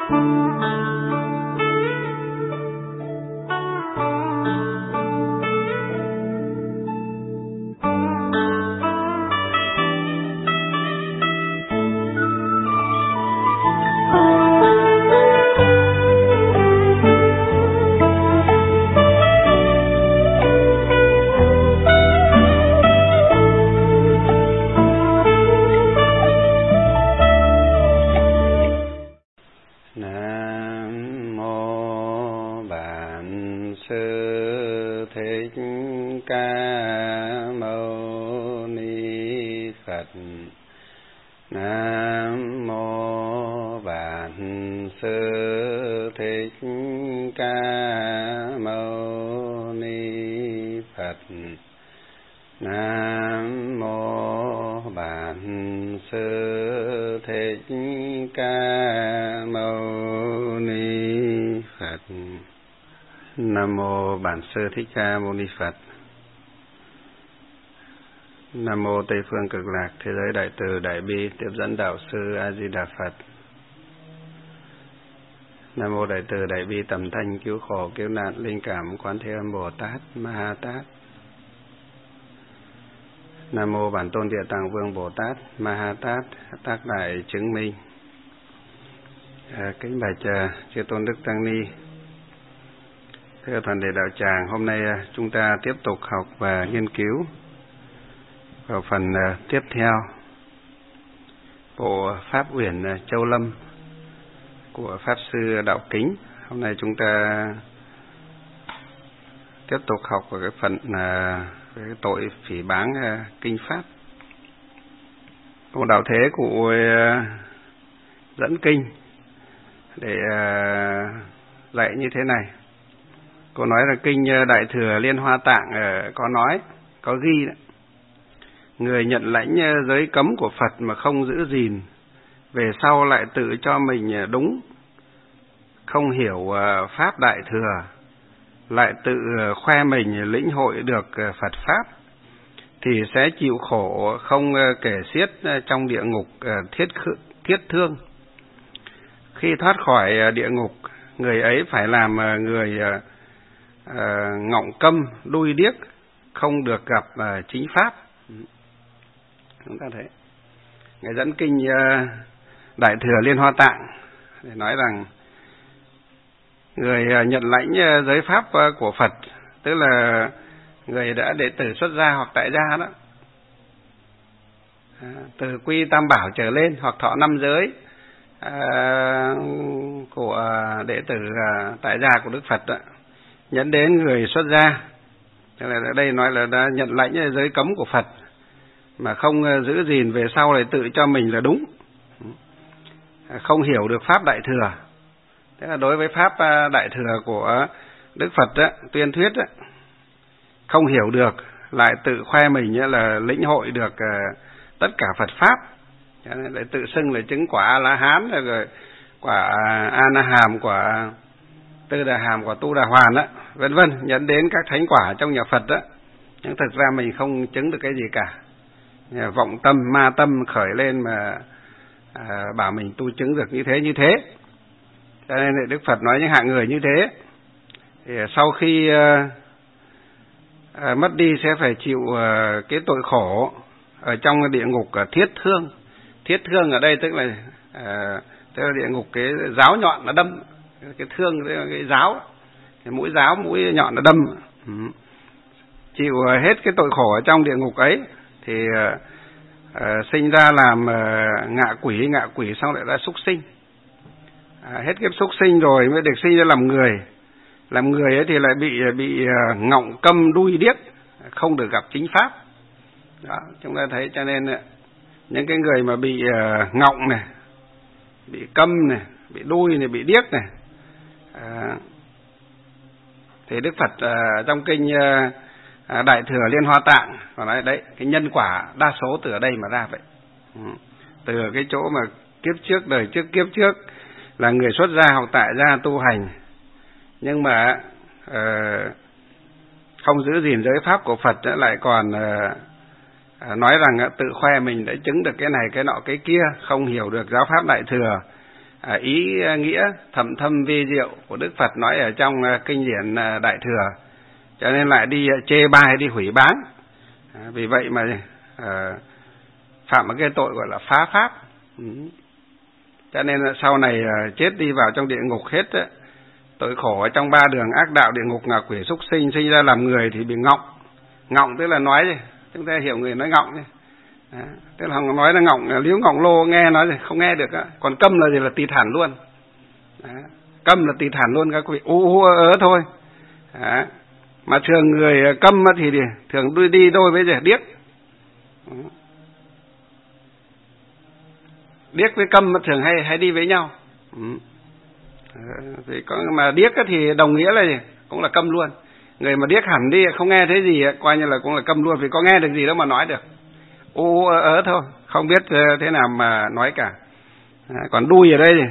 Nam mô Bản Sư Thích Ca Mâu Ni Phật. Nam mô Tây Phương Cực Lạc Thế Giới Đại Từ Đại Bi Tiếp Dẫn Đạo Sư A Di Đà Phật. Nam mô Đại Từ Đại Bi Tầm Thanh Cứu Khổ Cứu Nạn Linh Cảm Quán Thế Âm Bồ Tát Ma Ha Tát. Nam mô Bản Tôn Địa Tạng Vương Bồ Tát Ma Ha Tát Tác Đại Chứng Minh. Kính bạch chư tôn đức tăng ni, thưa toàn thể đạo tràng, hôm nay chúng ta tiếp tục học và nghiên cứu vào phần tiếp theo bộ Pháp Uyển Châu Lâm của Pháp Sư Đạo Kính. Hôm nay chúng ta tiếp tục học vào cái phần về cái tội phỉ báng kinh Pháp. Ông Đạo Thế cụ dẫn kinh để dạy như thế này. Cô nói là kinh Đại Thừa Liên Hoa Tạng có ghi đấy. Người nhận lãnh giới cấm của Phật mà không giữ gìn, về sau lại tự cho mình đúng, không hiểu Pháp Đại Thừa, lại tự khoe mình lĩnh hội được Phật Pháp, thì sẽ chịu khổ không kể xiết trong địa ngục thiết thương. Khi thoát khỏi địa ngục, người ấy phải làm người ngọng câm, đuôi điếc, không được gặp chính Pháp. Chúng ta thấy Ngài dẫn kinh Đại Thừa Liên Hoa Tạng để nói rằng người nhận lãnh giới Pháp của Phật, tức là người đã đệ tử xuất gia hoặc tại gia đó, từ quy Tam Bảo trở lên hoặc thọ 5 giới của đệ tử tại gia của Đức Phật đó, nhấn đến người xuất gia, tức là ở đây nói là đã nhận lãnh giới cấm của Phật mà không giữ gìn, về sau lại tự cho mình là đúng, không hiểu được Pháp Đại Thừa. Thế là đối với Pháp Đại Thừa của Đức Phật đó, tuyên thuyết đó, không hiểu được, lại tự khoe mình là lĩnh hội được tất cả Phật Pháp, lại tự xưng là chứng quả A-la-hán, rồi quả A-na-hàm, quả Tư Đà Hàm, quả Tu Đà Hoàn đó, vân vân, dẫn đến các thánh quả trong nhà Phật đó. Nhưng thực ra mình không chứng được cái gì cả. Vọng tâm, ma tâm khởi lên mà bảo mình tu chứng được như thế. Cho nên Đức Phật nói những hạng người như thế thì sau khi mất đi sẽ phải chịu cái tội khổ ở trong địa ngục thiết thương. Thiết thương ở đây tức là địa ngục cái giáo nhọn nó đâm, cái thương cái giáo, cái mũi giáo, mũi nhọn nó đâm. Chịu hết cái tội khổ ở trong địa ngục ấy thì sinh ra làm ngạ quỷ xong lại ra súc sinh. Hết kiếp súc sinh rồi mới được sinh ra làm người. Làm người ấy thì lại bị ngọng câm đuôi điếc, không được gặp chính Pháp. Đó, chúng ta thấy, cho nên những cái người mà bị ngọng này, bị câm này, bị đuôi này, bị điếc này, thì Đức Phật trong kinh Đại Thừa Liên Hoa Tạng còn nói đấy, cái nhân quả đa số từ ở đây mà ra vậy. Từ cái chỗ mà kiếp trước, đời trước, kiếp trước là người xuất gia hoặc tại gia tu hành, nhưng mà không giữ gìn giới pháp của Phật, lại còn nói rằng tự khoe mình đã chứng được cái này, cái nọ, cái kia, không hiểu được giáo pháp Đại Thừa, ý nghĩa thầm thâm vi diệu của Đức Phật nói ở trong kinh điển Đại Thừa, cho nên lại đi chê bai, đi hủy báng. Vì vậy mà phạm một cái tội gọi là phá pháp. Cho nên là sau này chết đi vào trong địa ngục hết á. Tội khổ ở trong 3 đường ác đạo địa ngục, ngạ quỷ súc sinh, sinh ra làm người thì bị ngọng. Ngọng tức là nói gì? Chúng ta hiểu người nói ngọng chứ. Tức là nói là ngọng, liếu ngọng lô, nghe nói gì không nghe được á. Còn câm là gì? Là tịt hẳn luôn. Câm là tịt hẳn luôn, các quý ớ thôi. Mà thường người câm thì thường đi đôi với gì? Điếc. Điếc với câm thường hay đi với nhau. Mà điếc thì đồng nghĩa là gì? Cũng là câm luôn. Người mà điếc hẳn đi không nghe thấy gì coi như là cũng là câm luôn, vì có nghe được gì đâu mà nói được. Ớ thôi, không biết thế nào mà nói cả. Còn đuôi ở đây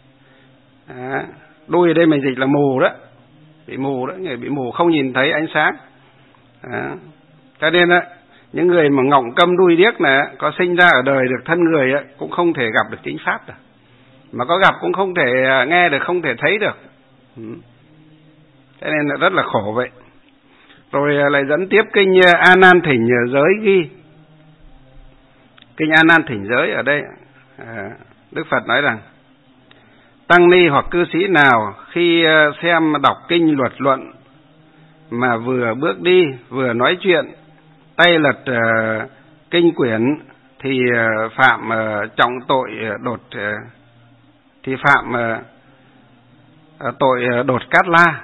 đuôi ở đây mình dịch là mù đó. Bị mù đó, người bị mù không nhìn thấy ánh sáng. Cho nên những người mà ngọng câm đuôi điếc này có sinh ra ở đời được thân người cũng không thể gặp được chính pháp được. Mà có gặp cũng không thể nghe được, không thể thấy được. Cho nên là rất là khổ vậy. Rồi lại dẫn tiếp kinh A Nan Thỉnh Giới ghi. Kinh A Nan Thỉnh Giới ở đây Đức Phật nói rằng: tăng ni hoặc cư sĩ nào khi xem đọc kinh luật luận mà vừa bước đi vừa nói chuyện, tay lật kinh quyển thì phạm trọng tội tội đột cát la,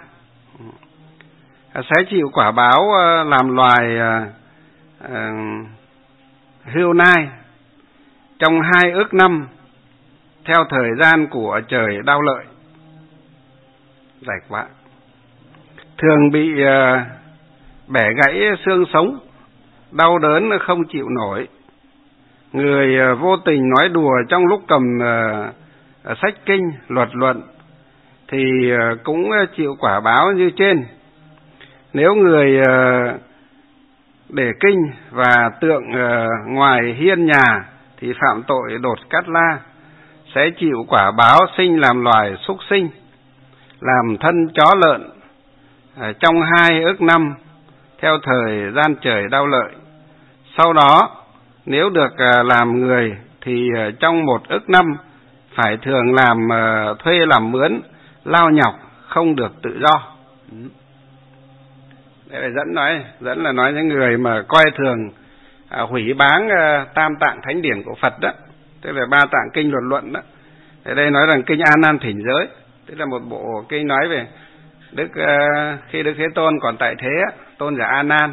sẽ chịu quả báo làm loài hươu nai trong 2 ức năm theo thời gian của trời đau lợi. Rạch quá. Thường bị bẻ gãy xương sống, đau đớn không chịu nổi. Người vô tình nói đùa trong lúc cầm sách kinh luật luận thì cũng chịu quả báo như trên. Nếu người để kinh và tượng ngoài hiên nhà thì phạm tội đột cát la, sẽ chịu quả báo sinh làm loài súc sinh, làm thân chó lợn trong 2 ức năm theo thời gian trời đau lợi. Sau đó nếu được làm người thì trong 1 ức năm phải thường làm thuê làm mướn, lao nhọc, không được tự do. Đây là dẫn là nói những người mà coi thường hủy báng tam tạng thánh điển của Phật đó, tức là 3 tạng kinh luật luận đó. Ở đây nói rằng kinh A Nan Thỉnh Giới, tức là một bộ kinh nói về khi Đức Thế Tôn còn tại thế, tôn giả A Nan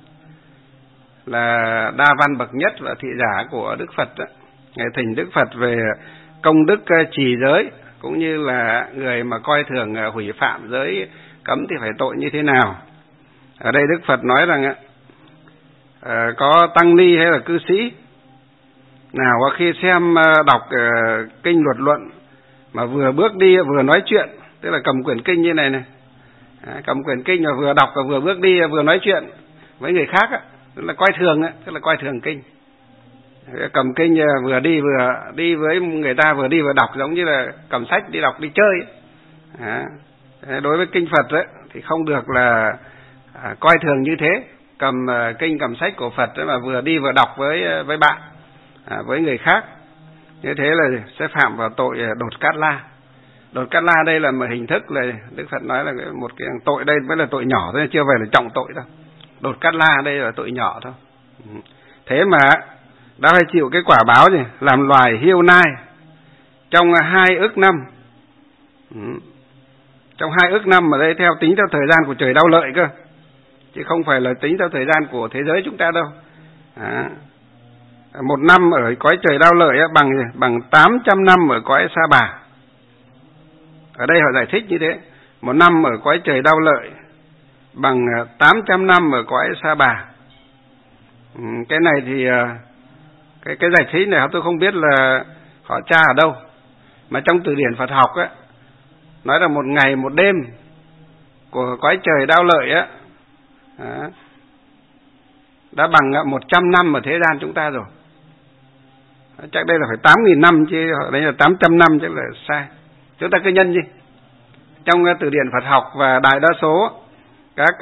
là đa văn bậc nhất và thị giả của Đức Phật đó. Ngài thỉnh Đức Phật về công đức trì giới, cũng như là người mà coi thường hủy phạm giới cấm thì phải tội như thế nào. Ở đây Đức Phật nói rằng có tăng ni hay là cư sĩ nào khi xem đọc kinh luật luận mà vừa bước đi vừa nói chuyện, tức là cầm quyển kinh như này cầm quyển kinh mà vừa đọc và vừa bước đi vừa nói chuyện với người khác tức là coi thường tức là coi thường kinh. Cầm kinh vừa đi với người ta, vừa đi vừa đọc, giống như là cầm sách đi đọc đi chơi. Đối với kinh Phật thì không được là coi thường như thế. Cầm kinh cầm sách của Phật mà vừa đi vừa đọc với bạn, với người khác, như thế là sẽ phạm vào tội đột cát la. Đột cát la đây là một hình thức, là Đức Phật nói là một cái tội đây mới là tội nhỏ thôi, chưa phải là trọng tội đâu. Đột cát la đây là tội nhỏ thôi. Thế mà đã phải chịu cái quả báo gì? Làm loài hiêu nai trong 2 ức năm. Trong 2 ức năm ở đây tính theo thời gian của trời đau lợi cơ, chứ không phải là tính theo thời gian của thế giới chúng ta đâu. 1 năm ở cõi trời đau lợi bằng 800 năm ở cõi Sa Bà. Ở đây họ giải thích như thế. 1 năm ở cõi trời đau lợi bằng 800 năm ở cõi Sa Bà. Cái này thì cái giải thích này tôi không biết là họ tra ở đâu, mà trong từ điển Phật học nói là 1 ngày 1 đêm của cõi trời đau lợi đã bằng 100 năm ở thế gian chúng ta rồi. Chắc đây là phải 8.000 năm chứ, đấy là 800 năm chắc là sai. Chúng ta cứ nhân đi. Trong từ điển Phật học và đại đa số các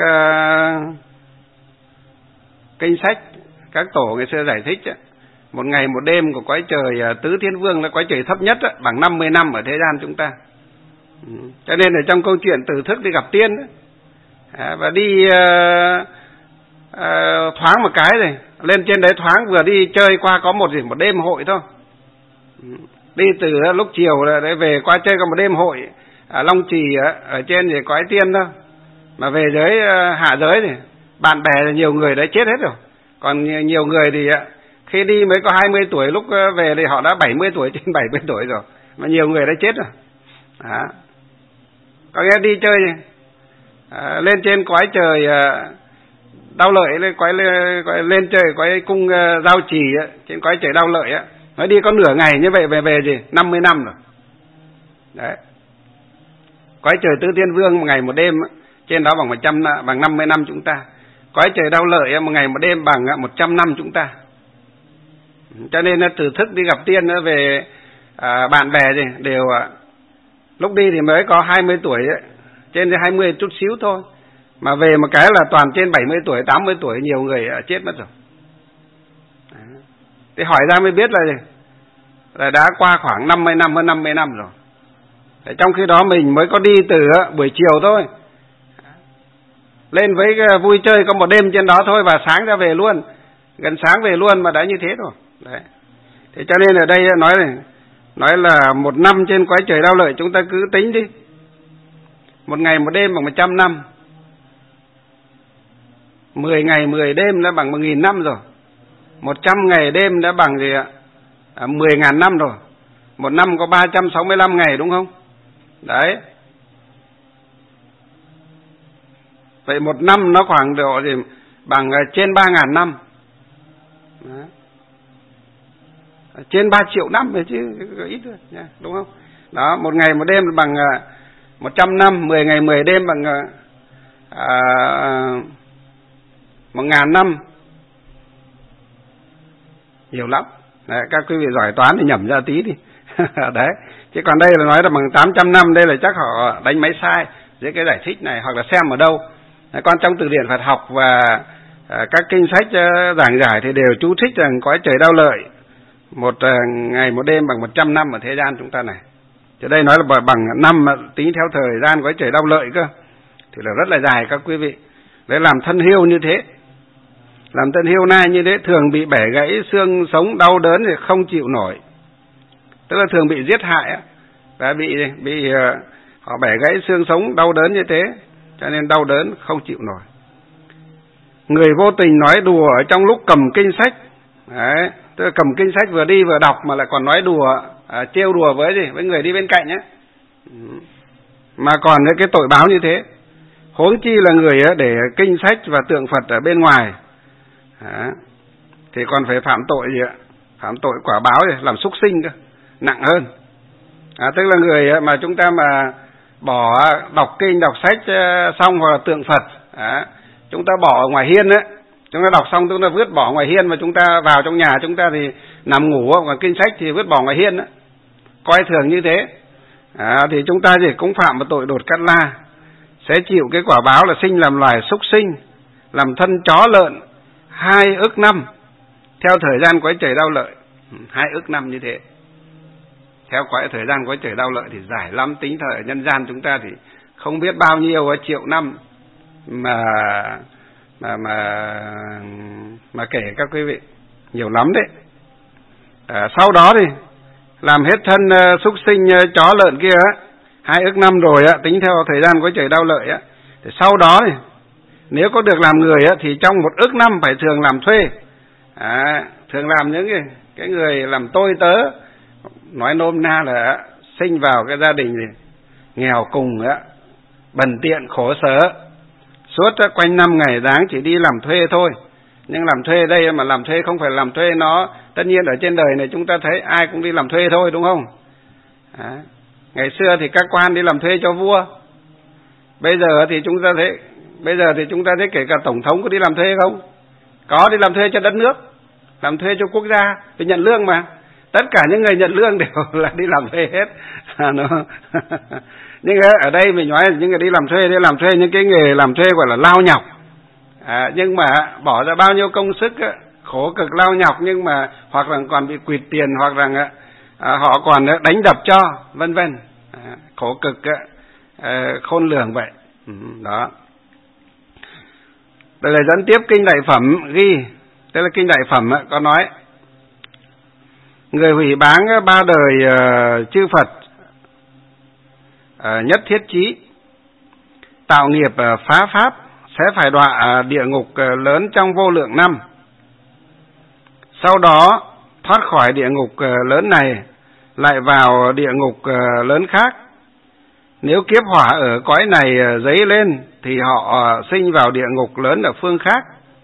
kinh sách, các tổ ngày xưa giải thích, một ngày một đêm của cõi trời tứ thiên vương là cõi trời thấp nhất bằng 50 năm ở thế gian chúng ta. Cho nên ở trong câu chuyện Tử Thức đi gặp tiên và đi thoáng một cái rồi lên trên đấy thoáng, vừa đi chơi qua có một đêm hội thôi. Đi từ lúc chiều để về qua chơi có một đêm hội Long Trì ở trên thì cõi tiên thôi, mà về dưới hạ giới thì bạn bè nhiều người đã chết hết rồi, còn nhiều người thì khi đi mới có 20 tuổi, lúc về thì họ đã 70 tuổi, trên 70 tuổi rồi, mà nhiều người đã chết rồi. Có nghe đi chơi lên trên cõi trời Đau Lợi, lên chơi cõi cung Giao Trì trên cõi trời Đau Lợi nói đi có nửa ngày như vậy về gì 50 năm rồi. Đấy. Cõi trời Tứ Thiên Vương một ngày một đêm trên đó bằng 50 năm chúng ta. Cõi trời Đau Lợi một ngày một đêm bằng 100 năm chúng ta. Cho nên Từ Thức đi gặp tiên về bạn bè gì đều lúc đi thì mới có 20 tuổi trên 20 chút xíu thôi, mà về một cái là toàn trên 70 tuổi, 80 tuổi, nhiều người chết mất rồi. Thì hỏi ra mới biết là đã qua khoảng 50 năm, hơn 50 năm rồi. Trong khi đó mình mới có đi từ buổi chiều thôi, lên với vui chơi có một đêm trên đó thôi, và sáng ra về luôn, gần sáng về luôn mà đã như thế rồi. Đấy. Thế cho nên ở đây nói là một năm trên cõi trời Đau Lợi chúng ta cứ tính đi, một ngày một đêm bằng 100 năm, 10 ngày 10 đêm đã bằng 1.000 năm rồi, 100 ngày đêm đã bằng 10.000 năm rồi. Một năm có 365 ngày đúng không? Đấy. Vậy một năm nó khoảng độ thì bằng trên 3.000 năm. Đấy. Trên 3 triệu năm rồi chứ ít thôi nha, đúng không? Đó, một ngày một đêm bằng 100 năm, 10 ngày 10 đêm bằng 1.000 năm. Nhiều lắm. Đấy, các quý vị giỏi toán thì nhẩm ra tí đi. Đấy. Chứ còn đây là nói là bằng 800 năm, đây là chắc họ đánh máy sai dưới cái giải thích này, hoặc là xem ở đâu. Đấy, còn trong từ điển Phật học và các kinh sách giảng giải thì đều chú thích rằng cõi trời Đau Lợi một ngày một đêm bằng 100 năm ở thế gian chúng ta này. Chứ đây nói là bằng năm tính theo thời gian cõi trời Đau Lợi cơ, thì là rất là dài các quý vị. Để làm thân hiêu như thế, làm thân hiêu nai như thế, thường bị bẻ gãy xương sống, đau đớn thì không chịu nổi. Tức là thường bị giết hại và bị họ bẻ gãy xương sống, đau đớn như thế, cho nên đau đớn không chịu nổi. Người vô tình nói đùa ở trong lúc cầm kinh sách. Đấy, tức là cầm kinh sách vừa đi vừa đọc mà lại còn nói đùa, trêu đùa với người đi bên cạnh ấy. Mà còn cái tội báo như thế. Huống chi là người để kinh sách và tượng Phật ở bên ngoài, thì còn phải phạm tội gì ạ? Phạm tội quả báo gì? Làm súc sinh cơ, nặng hơn. Tức là người mà chúng ta mà bỏ đọc kinh, đọc sách xong, hoặc là tượng Phật, chúng ta bỏ ở ngoài hiên ấy, chúng ta đọc xong chúng ta vứt bỏ ngoài hiên, mà chúng ta vào trong nhà chúng ta thì nằm ngủ, còn kinh sách thì vứt bỏ ngoài hiên ấy, coi thường như thế, thì chúng ta thì cũng phạm một tội đột cát la, sẽ chịu cái quả báo là sinh làm loài súc sinh, làm thân chó lợn 2 ức năm theo thời gian cõi trời Đau Lợi. 2 ức năm như thế. Theo thời gian cõi trời Đau Lợi thì dài lắm, tính thời nhân gian chúng ta thì không biết bao nhiêu triệu năm mà kể các quý vị, nhiều lắm đấy. Sau đó thì làm hết thân súc sinh chó lợn kia 2 ức năm rồi tính theo thời gian cõi trời Đau Lợi thì sau đó thì nếu có được làm người thì trong 1 ức năm phải thường làm thuê, thường làm những cái người làm tôi tớ, nói nôm na là sinh vào cái gia đình nghèo cùng bần tiện khổ sở, suốt quanh năm ngày tháng chỉ đi làm thuê thôi. Nhưng làm thuê đây mà làm thuê không phải làm thuê nó, tất nhiên ở trên đời này chúng ta thấy ai cũng đi làm thuê thôi, đúng không? Ngày xưa thì các quan đi làm thuê cho vua. Bây giờ thì chúng ta thấy kể cả tổng thống có đi làm thuê không? Có, đi làm thuê cho đất nước, làm thuê cho quốc gia, vì nhận lương mà. tất cả những người nhận lương đều là đi làm thuê hết. Nhưng ở đây mình nói những người đi làm thuê những cái nghề làm thuê gọi là lao nhọc. Nhưng mà bỏ ra bao nhiêu công sức, khổ cực lao nhọc, nhưng mà hoặc là còn bị quỵt tiền, hoặc là họ còn đánh đập cho, vân vân. Khổ cực khôn lường vậy. Đó. Đây là dẫn tiếp kinh Đại Phẩm ghi, tức là kinh Đại Phẩm có nói người hủy báng ba đời chư Phật nhất thiết chí, tạo nghiệp phá pháp sẽ phải đọa địa ngục lớn trong vô lượng năm. Sau đó thoát khỏi địa ngục lớn này lại vào địa ngục lớn khác. Nếu kiếp hỏa ở cõi này dấy lên thì họ sinh vào địa ngục lớn ở phương khác.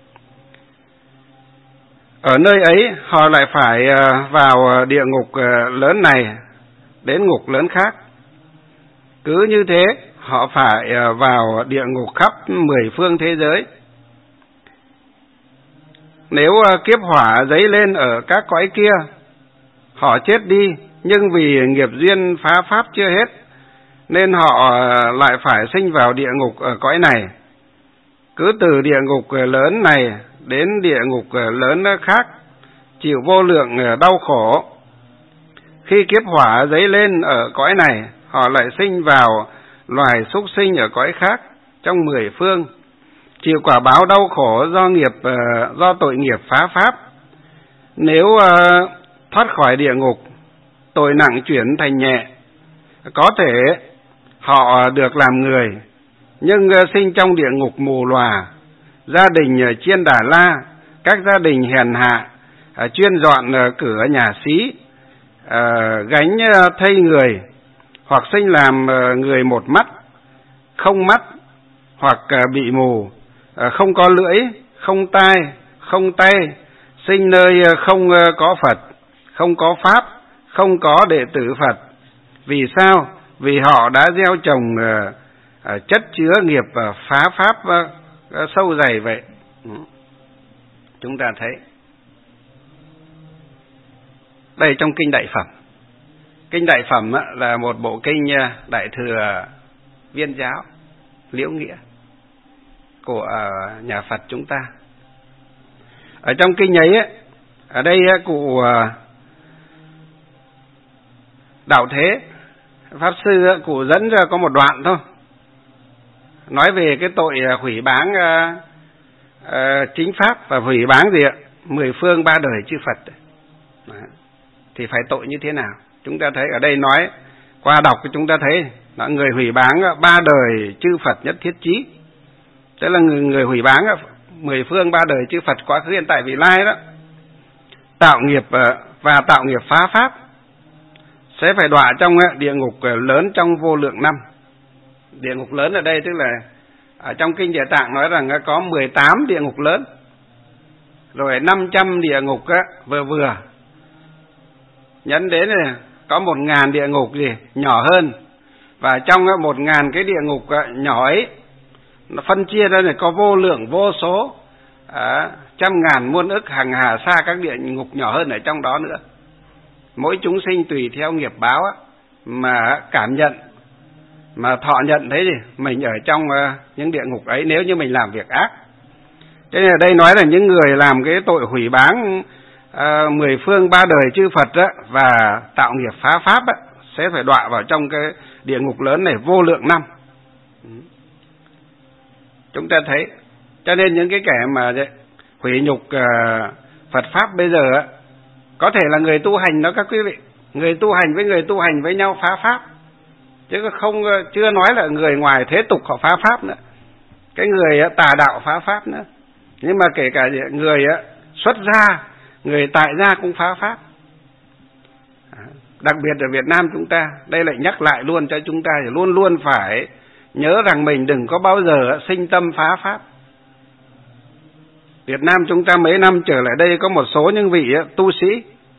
Ở nơi ấy họ lại phải vào địa ngục lớn này đến ngục lớn khác. Cứ như thế họ phải vào địa ngục khắp 10 phương thế giới. Nếu kiếp hỏa dấy lên ở các cõi kia, họ chết đi, nhưng vì nghiệp duyên phá pháp chưa hết, nên họ lại phải sinh vào địa ngục ở cõi này. Cứ từ địa ngục lớn này đến địa ngục lớn khác, chịu vô lượng đau khổ. Khi kiếp hỏa dấy lên ở cõi này, họ lại sinh vào loài súc sinh ở cõi khác trong 10 phương, chịu quả báo đau khổ do tội nghiệp phá pháp. Nếu thoát khỏi địa ngục, tội nặng chuyển thành nhẹ, có thể họ được làm người, nhưng sinh trong địa ngục mù lòa, gia đình chiên đà la, các gia đình hèn hạ, chuyên dọn cửa nhà xí, gánh thây người, hoặc sinh làm người một mắt, không mắt, hoặc bị mù, không có lưỡi, không tai, không tay, sinh nơi không có Phật, không có Pháp, không có đệ tử Phật. Vì sao? Vì họ đã gieo trồng chất chứa nghiệp phá pháp sâu dày vậy. Chúng ta thấy đây trong kinh Đại Phẩm. Kinh Đại Phẩm là một bộ kinh Đại Thừa Viên Giáo Liễu Nghĩa của nhà Phật chúng ta. Ở trong kinh ấy, ở đây cụ Đạo Thế Pháp Sư cụ dẫn ra có một đoạn thôi, nói về cái tội hủy báng chính pháp và hủy báng gì ạ? 10 phương 3 đời chư Phật. Đó. Thì phải tội như thế nào? Chúng ta thấy ở đây nói, qua đọc chúng ta thấy là người hủy báng 3 đời chư Phật nhất thiết chí. Tức là người hủy báng 10 phương 3 đời chư Phật quá khứ hiện tại vị lai đó, tạo nghiệp và tạo nghiệp phá pháp, sẽ phải đọa trong địa ngục lớn trong vô lượng năm. Địa ngục lớn ở đây tức là ở trong kinh Địa Tạng nói rằng có 18 địa ngục lớn, rồi 500 địa ngục vừa vừa, nhấn đến là có 1.000 địa ngục nhỏ hơn, và trong 1.000 cái địa ngục nhỏ ấy nó phân chia ra là có vô lượng vô số, trăm ngàn muôn ức hàng hà sa các địa ngục nhỏ hơn ở trong đó nữa. Mỗi chúng sinh tùy theo nghiệp báo mà cảm nhận, mà thọ nhận thấy gì mình ở trong những địa ngục ấy nếu như mình làm việc ác. Thế nên ở đây nói là những người làm cái tội hủy báng 10 phương 3 đời chư Phật và tạo nghiệp phá pháp sẽ phải đọa vào trong cái địa ngục lớn này vô lượng năm. Chúng ta thấy, cho nên những cái kẻ mà hủy nhục Phật pháp bây giờ có thể là người tu hành đó các quý vị, người tu hành với nhau phá pháp, chứ không chưa nói là người ngoài thế tục họ phá pháp nữa, cái người tà đạo phá pháp nữa. Nhưng mà kể cả người xuất gia, người tại gia cũng phá pháp. Đặc biệt ở Việt Nam chúng ta, đây lại nhắc lại luôn cho chúng ta luôn luôn phải nhớ rằng mình đừng có bao giờ sinh tâm phá pháp. Việt Nam chúng ta mấy năm trở lại đây có một số những vị tu sĩ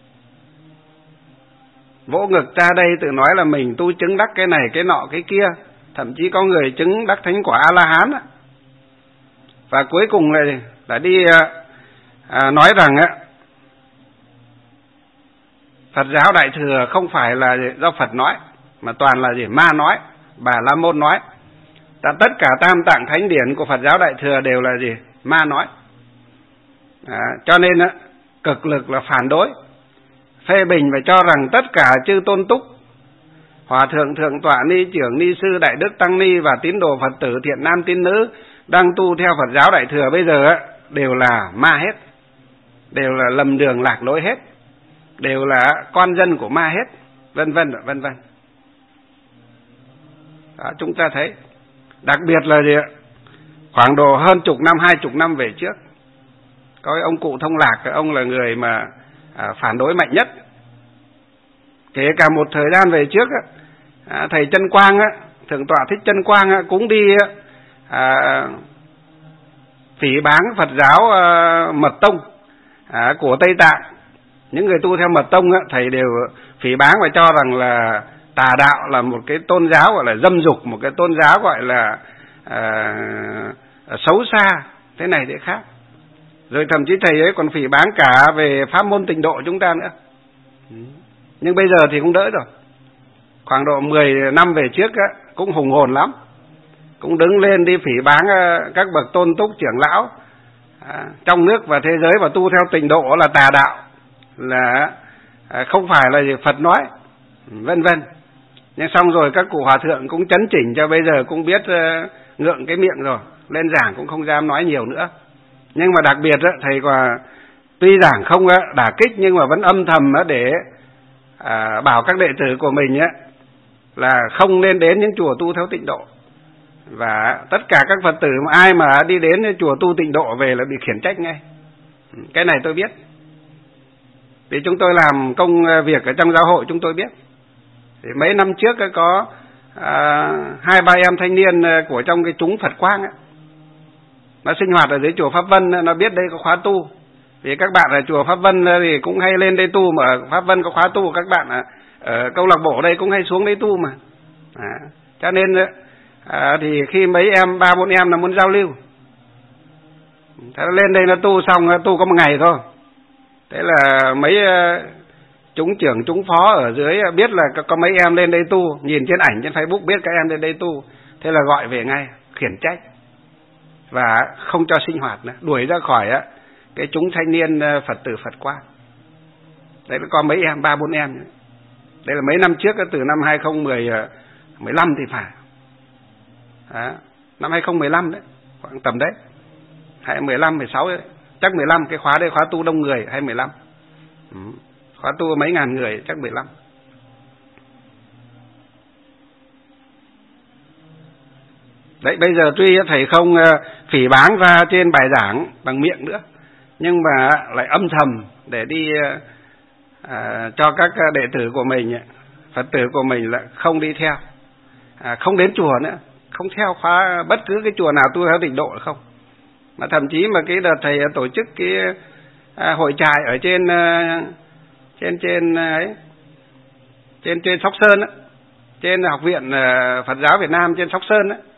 vỗ ngực ra đây tự nói là mình tu chứng đắc cái này cái nọ cái kia, thậm chí có người chứng đắc thánh quả A-la-hán, và cuối cùng là đi nói rằng Phật giáo Đại Thừa không phải là do Phật nói, mà toàn là gì? Ma nói, Bà La Môn nói. Tất cả Tam Tạng Thánh Điển của Phật giáo Đại Thừa đều là gì? Ma nói. Cho nên cực lực là phản đối, phê bình và cho rằng tất cả chư tôn túc, hòa thượng, thượng tọa, ni trưởng, ni sư, đại đức, tăng ni và tín đồ Phật tử thiện nam tín nữ đang tu theo Phật giáo Đại Thừa bây giờ đều là ma hết, đều là lầm đường lạc lối hết, đều là con dân của ma hết, vân vân vân vân. Đó, chúng ta thấy, đặc biệt là gì ạ? Khoảng độ hơn chục năm, 20 năm về trước, có ông cụ Thông Lạc, ông là người mà phản đối mạnh nhất. Kể cả một thời gian về trước, thầy Chân Quang, thượng tọa Thích Chân Quang cũng đi phỉ báng Phật giáo Mật Tông của Tây Tạng. Những người tu theo Mật Tông thầy đều phỉ báng và cho rằng là tà đạo, là một cái tôn giáo gọi là dâm dục, một cái tôn giáo gọi là xấu xa, thế này thế khác. Rồi thậm chí thầy ấy còn phỉ báng cả về pháp môn tịnh độ chúng ta nữa. Nhưng bây giờ thì cũng đỡ rồi. Khoảng độ 10 năm về trước cũng hùng hồn lắm, cũng đứng lên đi phỉ báng các bậc tôn túc trưởng lão trong nước và thế giới, và tu theo tịnh độ là tà đạo, là không phải là Phật nói, vân vân. Nhưng xong rồi các cụ hòa thượng cũng chấn chỉnh cho bây giờ cũng biết ngượng cái miệng rồi, lên giảng cũng không dám nói nhiều nữa. Nhưng mà đặc biệt thầy tuy giảng không đả kích nhưng mà vẫn âm thầm để bảo các đệ tử của mình là không nên đến những chùa tu theo tịnh độ. Và tất cả các Phật tử mà ai mà đi đến chùa tu tịnh độ về là bị khiển trách ngay. Cái này tôi biết, vì chúng tôi làm công việc ở trong giáo hội chúng tôi biết. Thì mấy năm trước có 2-3 em thanh niên của trong cái chúng Phật Quang nó sinh hoạt ở dưới chùa Pháp Vân, nó biết đây có khóa tu. Vì các bạn ở chùa Pháp Vân thì cũng hay lên đây tu, mà ở Pháp Vân có khóa tu, các bạn ở câu lạc bộ đây cũng hay xuống đây tu mà. Cho nên thì khi mấy em, 3-4 em là muốn giao lưu, thế lên đây nó tu xong, tu có một ngày thôi. Thế là mấy chúng trưởng, chúng phó ở dưới biết là có mấy em lên đây tu, nhìn trên ảnh trên Facebook biết các em lên đây tu, thế là gọi về ngay, khiển trách và không cho sinh hoạt nữa, đuổi ra khỏi cái chúng thanh niên Phật tử Phật Quang. Đấy có mấy em, 3-4 em. Đây là mấy năm trước, từ năm 2015 thì phải. Năm 2015 đấy, khoảng tầm đấy. 2015, 16 đấy. Chắc 15, cái khóa đây khóa tu đông người, 2015. Khóa tu mấy ngàn người, chắc 15. Đấy, bây giờ tuy thầy không phỉ báng ra trên bài giảng bằng miệng nữa, nhưng mà lại âm thầm để đi cho các đệ tử của mình, Phật tử của mình là không đi theo, không đến chùa nữa, không theo khóa bất cứ cái chùa nào tu theo tịnh độ không. Mà thậm chí mà cái đợt thầy tổ chức cái hội trại ở trên Sóc Sơn á, trên Học viện Phật giáo Việt Nam trên Sóc Sơn á,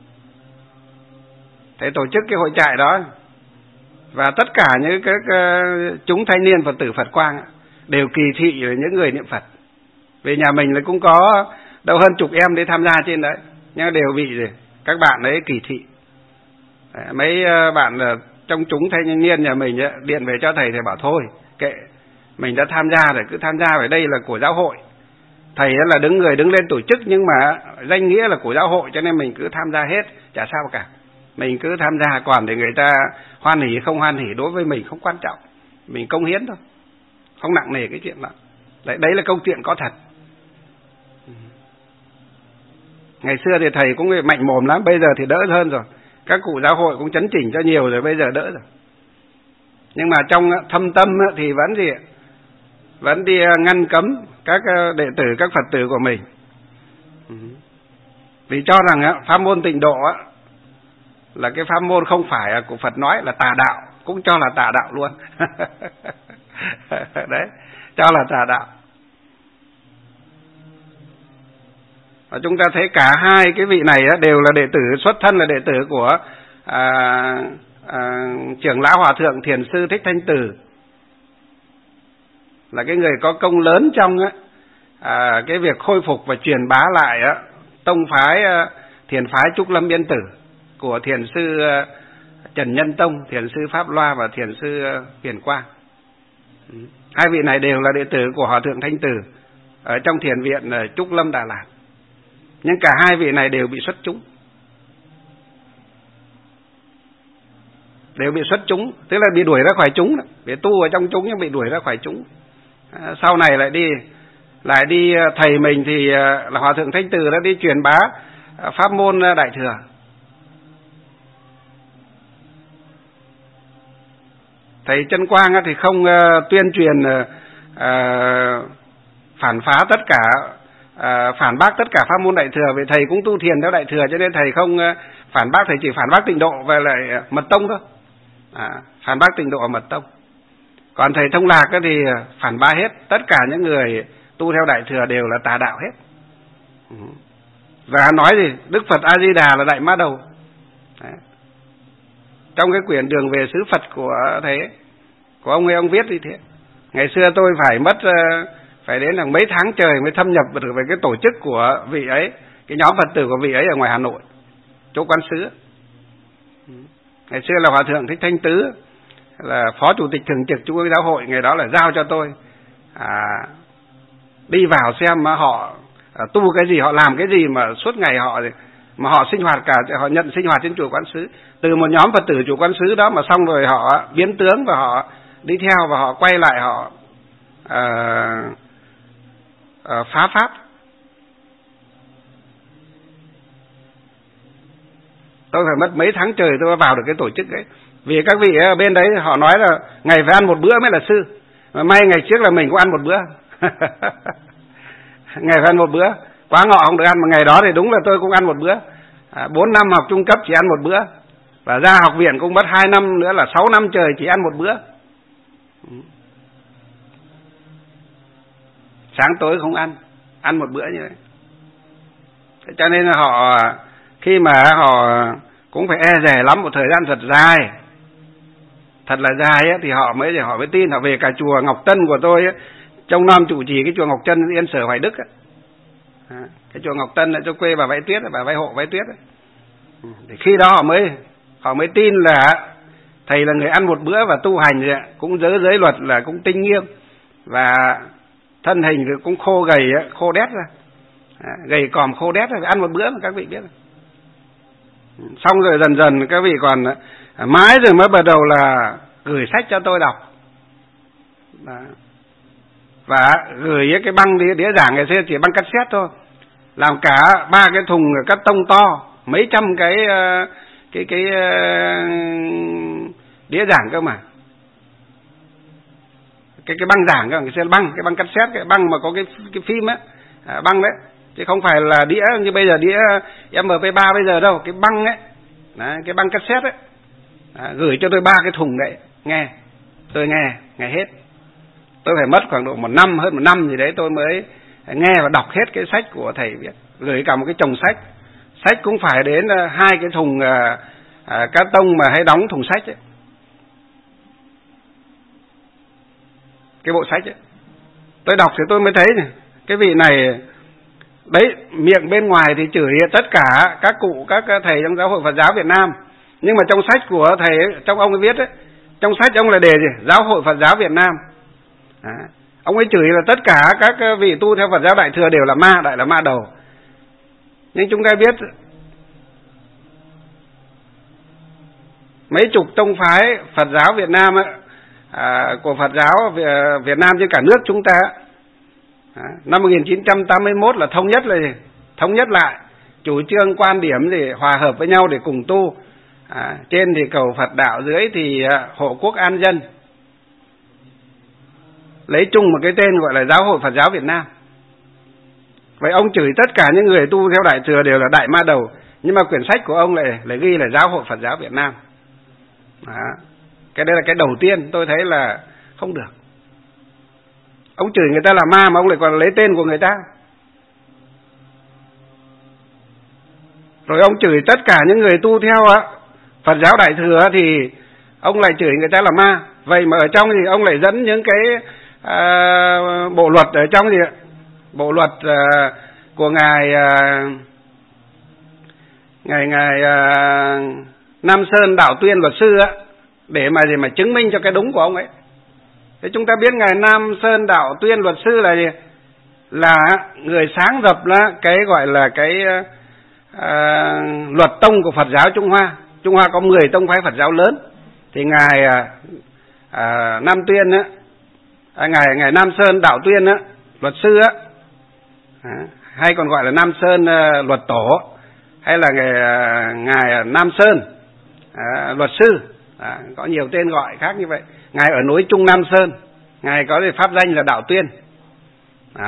thầy tổ chức cái hội trại đó, và tất cả những các chúng thanh niên Phật tử Phật Quang đều kỳ thị những người niệm Phật. Vì nhà mình là cũng có đâu hơn chục em để tham gia trên đấy, nhưng đều bị các bạn ấy kỳ thị. Mấy bạn trong chúng thanh niên nhà mình điện về cho thầy bảo thôi kệ, mình đã tham gia rồi, cứ tham gia, ở đây là của giáo hội, thầy là đứng lên tổ chức, nhưng mà danh nghĩa là của giáo hội, cho nên mình cứ tham gia hết, chả sao cả. Mình cứ tham gia, còn để người ta hoan hỉ không hoan hỉ đối với mình không quan trọng, mình cống hiến thôi, không nặng nề cái chuyện đó. Đấy là câu chuyện có thật. Ngày xưa thì thầy cũng mạnh mồm lắm, bây giờ thì đỡ hơn rồi, các cụ giáo hội cũng chấn chỉnh cho nhiều rồi, bây giờ đỡ rồi. Nhưng mà trong thâm tâm thì vẫn đi ngăn cấm các đệ tử, các Phật tử của mình, vì cho rằng pháp môn tịnh độ là cái pháp môn không phải của Phật nói, là tà đạo, cũng cho là tà đạo luôn. Đấy, cho là tà đạo. Và chúng ta thấy cả hai cái vị này đều là đệ tử, xuất thân là đệ tử của trưởng lão Hòa thượng Thiền sư Thích Thanh Từ. là cái người có công lớn trong cái việc khôi phục và truyền bá lại tông phái thiền phái Trúc Lâm Yên Tử của thiền sư Trần Nhân Tông, thiền sư Pháp Loa và thiền sư Huyền Quang. Hai vị này đều là đệ tử của Hòa thượng Thanh Từ ở trong thiền viện Trúc Lâm Đà Lạt. Nhưng cả hai vị này đều bị xuất chúng. Đều bị xuất chúng, tức là bị đuổi ra khỏi chúng, bị tu ở trong chúng nhưng bị đuổi ra khỏi chúng. Sau này lại đi thầy mình thì là Hòa thượng Thanh Từ đã đi truyền bá pháp môn Đại Thừa. Thầy Trân Quang thì không tuyên truyền phản phá tất cả, phản bác tất cả pháp môn Đại Thừa, vì thầy cũng tu thiền theo Đại Thừa, cho nên thầy không phản bác, thầy chỉ phản bác Tịnh Độ và lại Mật Tông thôi. Phản bác Tịnh Độ và Mật Tông. Còn thầy Thông Lạc thì phản bác hết, tất cả những người tu theo Đại Thừa đều là tà đạo hết. Và nói gì Đức Phật A Di Đà là Đại Ma Đầu. Đấy. Trong cái quyển Đường về xứ Phật của thầy ấy, của ông ấy, ông viết như thế. Ngày xưa tôi phải đến là mấy tháng trời mới thâm nhập được về cái tổ chức của vị ấy, cái nhóm Phật tử của vị ấy ở ngoài Hà Nội, chỗ Quán Sứ. Ngày xưa là Hòa thượng Thích Thanh Tứ, là phó chủ tịch thường trực Trung ương Giáo hội, ngày đó là giao cho tôi đi vào xem mà họ tu cái gì, họ làm cái gì mà suốt ngày họ sinh hoạt họ nhận sinh hoạt trên chùa Quán Sứ. Từ một nhóm Phật tử chùa Quán Sứ đó mà xong rồi họ biến tướng và họ đi theo và họ quay lại họ phá pháp. Tôi phải mất mấy tháng trời tôi mới vào được cái tổ chức ấy. Vì các vị ở bên đấy họ nói là ngày phải ăn một bữa mới là sư. Mà may ngày trước là mình cũng ăn một bữa. Ngày phải ăn một bữa. Quá ngọ không được ăn, mà ngày đó thì đúng là tôi cũng ăn một bữa. 4 năm học trung cấp chỉ ăn một bữa. Và ra học viện cũng mất 2 năm nữa là 6 năm trời chỉ ăn một bữa. Sáng tối không ăn một bữa như vậy. Cho nên là họ khi mà họ cũng phải e dè lắm một thời gian thật là dài ấy, thì họ mới tin. Họ về cả chùa Ngọc Tân của tôi ấy, trong Nam trụ trì cái chùa Ngọc Tân Yên Sở Hoài Đức ấy. Cái chùa Ngọc Tân là chỗ quê bà Vãi Tuyết, bà Vãi Hộ Vãi Tuyết ấy. Thì khi đó họ mới tin là thầy là người ăn một bữa và tu hành ấy, cũng giới luật là cũng tinh nghiêm và thân hình cũng khô gầy ấy, khô đét ra, gầy còm khô đét ra, ăn một bữa mà các vị biết. Xong rồi dần dần các vị còn mãi rồi mới bắt đầu là gửi sách cho tôi đọc. Và gửi cái băng đĩa giảng ngày xưa chỉ băng cassette thôi, làm cả 3 cái thùng cắt tông to, mấy trăm cái đĩa giảng cơ mà. Cái băng giảng cơ, ngày xưa cái băng cassette, cái băng mà có cái phim ấy, băng đấy, chứ không phải là đĩa như bây giờ, đĩa MP3 bây giờ đâu, cái băng ấy. Đấy, cái băng cassette ấy. Gửi cho tôi 3 cái thùng đấy, nghe. Tôi nghe hết. Tôi phải mất khoảng độ hơn một năm gì đấy tôi mới nghe và đọc hết cái sách của thầy viết. Gửi cả một cái chồng sách. Sách cũng phải đến 2 cái thùng cát tông mà hay đóng thùng sách ấy. Cái bộ sách ấy. Tôi đọc thì tôi mới thấy này, cái vị này đấy, miệng bên ngoài thì chửi tất cả các cụ, các thầy trong Giáo hội Phật giáo Việt Nam. Nhưng mà trong sách của thầy ấy, trong ông ấy viết ấy, trong sách ông là đề gì? Giáo hội Phật giáo Việt Nam. Ông ấy chửi là tất cả các vị tu theo Phật giáo Đại Thừa đều là ma, đại là ma đầu. Nhưng chúng ta biết mấy chục tông phái Phật giáo Việt Nam ấy, của Phật giáo Việt Nam trên cả nước chúng ta, năm 1981 là thống nhất lại chủ trương quan điểm để hòa hợp với nhau để cùng tu. Trên thì cầu Phật đạo, dưới thì hộ quốc an dân, lấy chung một cái tên gọi là Giáo hội Phật giáo Việt Nam. Vậy ông chửi tất cả những người tu theo Đại Thừa đều là đại ma đầu, nhưng mà quyển sách của ông lại ghi là Giáo hội Phật giáo Việt Nam. Cái đây là cái đầu tiên tôi thấy là không được. Ông chửi người ta là ma mà ông lại còn lấy tên của người ta. Rồi ông chửi tất cả những người tu theo Phật giáo Đại Thừa thì ông lại chửi người ta là ma. Vậy mà ở trong thì ông lại dẫn những cái bộ luật ở trong gì ạ? Bộ luật của ngài Nam Sơn Đạo Tuyên luật sư á, để mà chứng minh cho cái đúng của ông ấy. Thế chúng ta biết ngài Nam Sơn Đạo Tuyên luật sư là gì? Là người sáng lập ra cái gọi là cái luật tông của Phật giáo Trung Hoa. Trung Hoa có 10 tông phái Phật giáo lớn. Thì ngài Nam Tuyên á, ngài Nam Sơn Đạo Tuyên á, luật sư á, hay còn gọi là Nam Sơn luật tổ, hay là ngài Nam Sơn luật sư, có nhiều tên gọi khác như vậy. Ngài ở núi Trung Nam Sơn, ngài có pháp danh là Đạo Tuyên. Đó.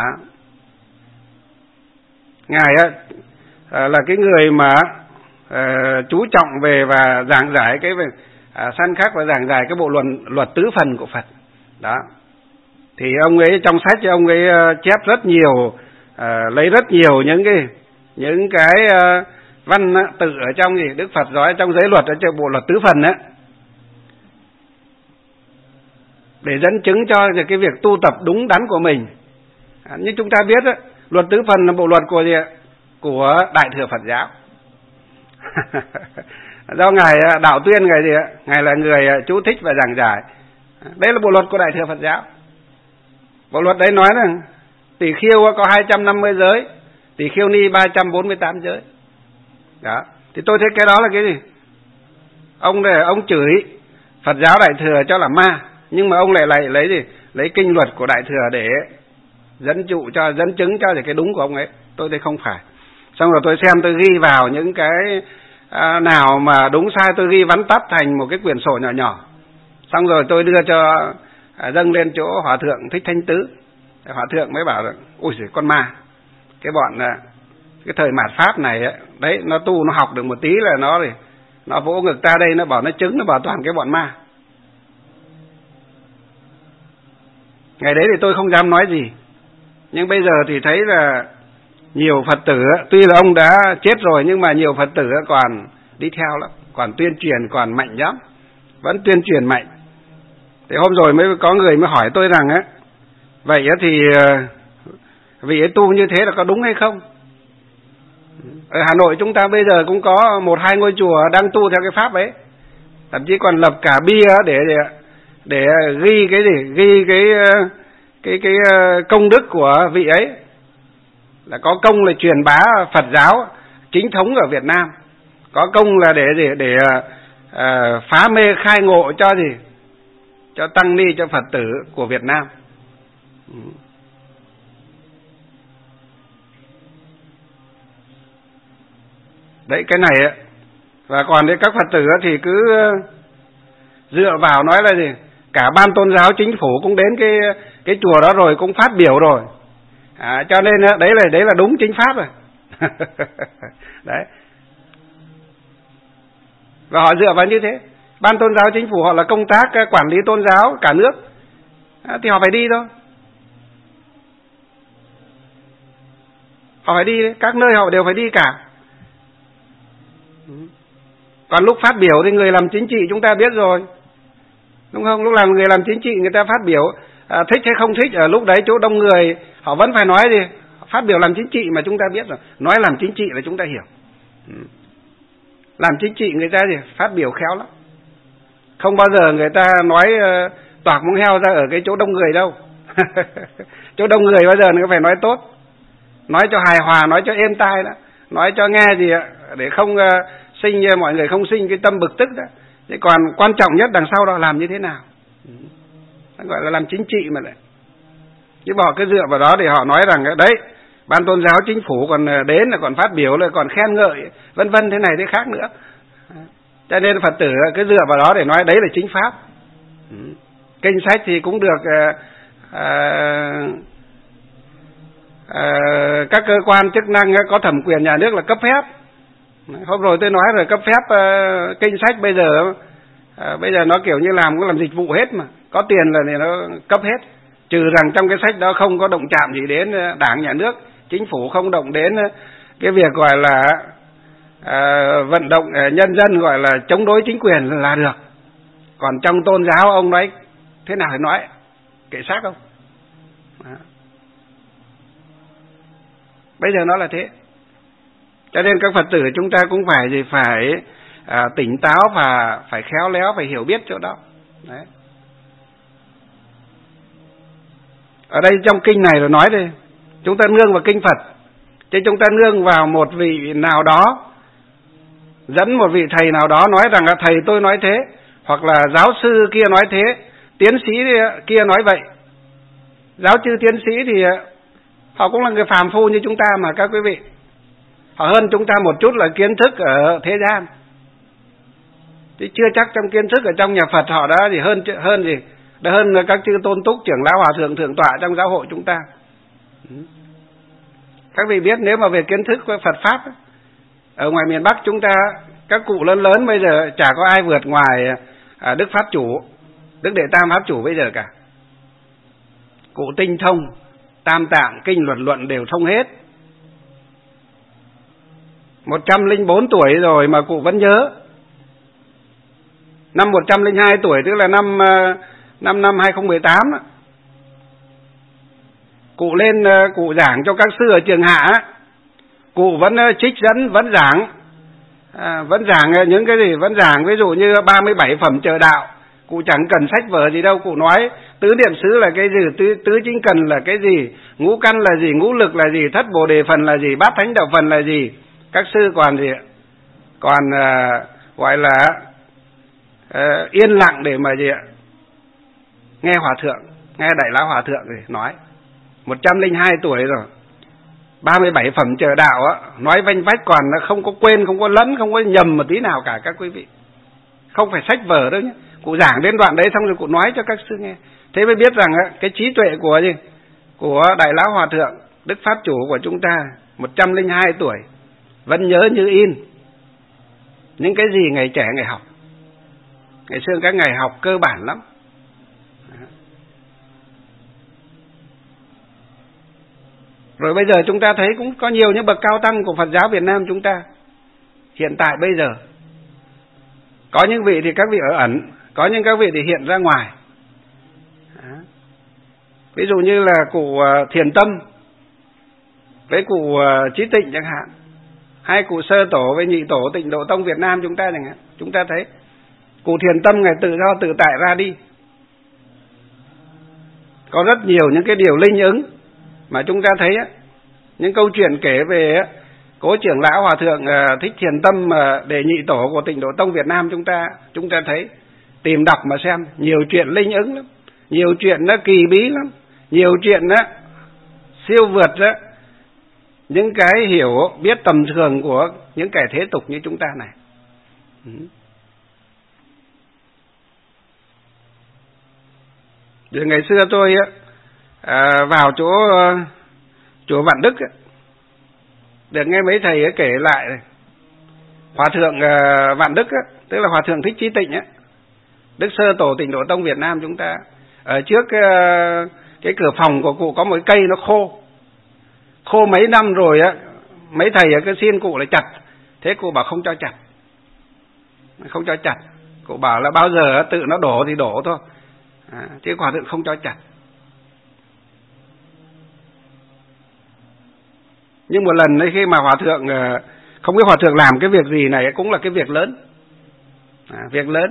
Ngài là cái người mà chú trọng về và giảng giải cái săn khắc và giảng giải cái bộ luật tứ phần của Phật. Đó. Thì ông ấy trong sách thì ông ấy chép rất nhiều, lấy rất nhiều những cái văn tự ở trong gì Đức Phật nói trong giới luật, ở trong bộ luật tứ phần á, để dẫn chứng cho cái việc tu tập đúng đắn của mình. Như chúng ta biết á, luật tứ phần là bộ luật của gì ạ? Của Đại thừa Phật giáo. Do ngài Đạo Tuyên ngài gì ạ? Ngài là người chú thích và giảng giải. Đây là bộ luật của Đại thừa Phật giáo. Bộ luật đấy nói rằng Tỳ Khưu có 250 giới, Tỳ Khưu Ni 348 giới. Đó. Thì tôi thấy cái đó là cái gì? Ông chửi Phật giáo Đại thừa cho là ma, nhưng mà ông lại lấy gì? Lấy kinh luật của Đại thừa để dẫn chứng cho cái đúng của ông ấy. Tôi thấy không phải. Xong rồi tôi xem, tôi ghi vào những cái nào mà đúng sai tôi ghi vắn tắt thành một cái quyển sổ nhỏ nhỏ. Xong rồi tôi đưa cho dâng lên chỗ Hòa Thượng Thích Thanh Tứ. Hòa Thượng mới bảo là ôi giời, con ma. Cái bọn cái thời mạt Pháp này ấy, đấy, nó tu nó học được một tí là nó vỗ ngực ta đây, nó bảo nó chứng, nó bảo toàn cái bọn ma. Ngày đấy thì tôi không dám nói gì. Nhưng bây giờ thì thấy là nhiều Phật tử, tuy là ông đã chết rồi nhưng mà nhiều Phật tử còn đi theo lắm, còn tuyên truyền, còn mạnh lắm, vẫn tuyên truyền mạnh. Thì hôm rồi mới có người mới hỏi tôi rằng vậy thì vị ấy tu như thế là có đúng hay không? Ở Hà Nội chúng ta bây giờ cũng có 1-2 ngôi chùa đang tu theo cái pháp ấy, thậm chí còn lập cả bia để ghi cái gì, ghi cái công đức của vị ấy, là có công là truyền bá Phật giáo chính thống ở Việt Nam, có công là để phá mê khai ngộ cho gì, cho tăng ni, cho Phật tử của Việt Nam. Đấy, cái này ấy. Và còn các Phật tử thì cứ dựa vào nói là gì, cả ban tôn giáo chính phủ cũng đến cái chùa đó rồi, cũng phát biểu rồi, cho nên đấy là đúng chính pháp rồi. Đấy. Và họ dựa vào như thế. Ban tôn giáo chính phủ họ là công tác quản lý tôn giáo cả nước, thì họ phải đi thôi. Họ phải đi, các nơi họ đều phải đi cả. Còn lúc phát biểu thì người làm chính trị chúng ta biết rồi, đúng không? Lúc làm người làm chính trị người ta phát biểu thích hay không thích, ở lúc đấy chỗ đông người họ vẫn phải nói gì, phát biểu làm chính trị mà chúng ta biết rồi. Nói làm chính trị là chúng ta hiểu. Làm chính trị người ta gì phát biểu khéo lắm, không bao giờ người ta nói toạc móng heo ra ở cái chỗ đông người đâu. Chỗ đông người bao giờ nó phải nói tốt, nói cho hài hòa, nói cho êm tai đó, nói cho nghe gì ạ, để không mọi người không sinh cái tâm bực tức đó. Thế còn quan trọng nhất đằng sau đó làm như thế nào, gọi là làm chính trị mà lại. Chứ bỏ cái dựa vào đó để họ nói rằng đấy, ban tôn giáo chính phủ còn đến là còn phát biểu, là còn khen ngợi vân vân thế này thế khác nữa. Cho nên Phật tử cứ dựa vào đó để nói đấy là chính pháp. Kinh sách thì cũng được các cơ quan chức năng có thẩm quyền nhà nước là cấp phép. Hôm rồi tôi nói rồi, cấp phép kinh sách bây giờ nó kiểu như cũng làm dịch vụ hết mà, có tiền là thì nó cấp hết, trừ rằng trong cái sách đó không có động chạm gì đến Đảng, Nhà nước, chính phủ, không động đến cái việc gọi là vận động nhân dân, gọi là chống đối chính quyền là được. Còn trong tôn giáo ông nói thế nào thì nói, kệ xác không. Bây giờ nó là thế. Cho nên các Phật tử chúng ta cũng phải tỉnh táo và phải khéo léo, phải hiểu biết chỗ đó. Đấy. Ở đây trong kinh này rồi nói đây, chúng ta nương vào kinh Phật, chứ chúng ta nương vào một vị nào đó, dẫn một vị thầy nào đó nói rằng là thầy tôi nói thế, hoặc là giáo sư kia nói thế, tiến sĩ kia nói vậy. Giáo sư tiến sĩ thì họ cũng là người phàm phu như chúng ta mà các quý vị. Họ hơn chúng ta một chút là kiến thức ở thế gian, chứ chưa chắc trong kiến thức ở trong nhà Phật họ đã gì hơn gì, đã hơn các chư tôn túc, trưởng lão, hòa thượng, thượng tọa trong giáo hội chúng ta. Các vị biết nếu mà về kiến thức của Phật pháp ở ngoài miền Bắc chúng ta, các cụ lớn bây giờ chả có ai vượt ngoài Đức Pháp Chủ, Đức Đệ Tam Pháp Chủ bây giờ cả. Cụ tinh thông, tam tạng, kinh luận đều thông hết. 104 tuổi rồi mà cụ vẫn nhớ. Năm 102 tuổi, tức là năm 2018 đó. Cụ lên cụ giảng cho các sư ở trường Hạ, cụ vẫn trích dẫn, vẫn giảng những cái gì, vẫn giảng ví dụ như 37 phẩm trợ đạo. Cụ chẳng cần sách vở gì đâu, cụ nói tứ niệm xứ là cái gì, tứ chính cần là cái gì, ngũ căn là gì, ngũ lực là gì, thất bồ đề phần là gì, bát thánh đạo phần là gì. Các sư còn gì, còn gọi là yên lặng để mà gì ạ, nghe hòa thượng, nghe đại lão hòa thượng thì nói. 102 tuổi rồi, 37 phẩm trợ đạo á, nói vanh vách còn không có quên, không có lẫn, không có nhầm một tí nào cả các quý vị. Không phải sách vở đâu nhé. Cụ giảng đến đoạn đấy xong rồi cụ nói cho các sư nghe. Thế mới biết rằng cái trí tuệ của đại lão hòa thượng, Đức Pháp Chủ của chúng ta, 102 tuổi vẫn nhớ như in những cái gì ngày trẻ ngày học. Ngày xưa các ngày học cơ bản lắm. Rồi bây giờ chúng ta thấy cũng có nhiều những bậc cao tăng của Phật giáo Việt Nam chúng ta. Hiện tại bây giờ có những vị thì các vị ở ẩn, có những các vị thì hiện ra ngoài. Ví dụ như là cụ Thiền Tâm với cụ Trí Tịnh chẳng hạn, hai cụ Sơ Tổ với Nhị Tổ Tịnh Độ Tông Việt Nam chúng ta chẳng hạn. Chúng ta thấy cụ Thiền Tâm ngày tự do tự tại ra đi. Có rất nhiều những cái điều linh ứng mà chúng ta thấy những câu chuyện kể về cố trưởng lão hòa thượng Thích Thiền Tâm để Nhị Tổ của Tịnh Độ Tông Việt Nam chúng ta thấy, tìm đọc mà xem, nhiều chuyện linh ứng lắm, nhiều chuyện nó kỳ bí lắm, nhiều chuyện đó siêu vượt đó những cái hiểu biết tầm thường của những kẻ thế tục như chúng ta này. Rồi ngày xưa tôi vào chùa Vạn Đức được nghe mấy thầy kể lại này. Hòa thượng Vạn Đức tức là hòa thượng Thích Trí Tịnh Đức Sơ Tổ Tịnh Độ Tông Việt Nam chúng ta, ở trước cái cửa phòng của cụ có một cây nó khô mấy năm rồi mấy thầy cứ xin cụ là chặt, thế cụ bảo không cho chặt, cụ bảo là bao giờ tự nó đổ thì đổ thôi, chứ hòa thượng không cho chặt. Nhưng một lần ấy khi mà hòa thượng không biết hòa thượng làm cái việc gì này cũng là cái việc lớn, việc lớn.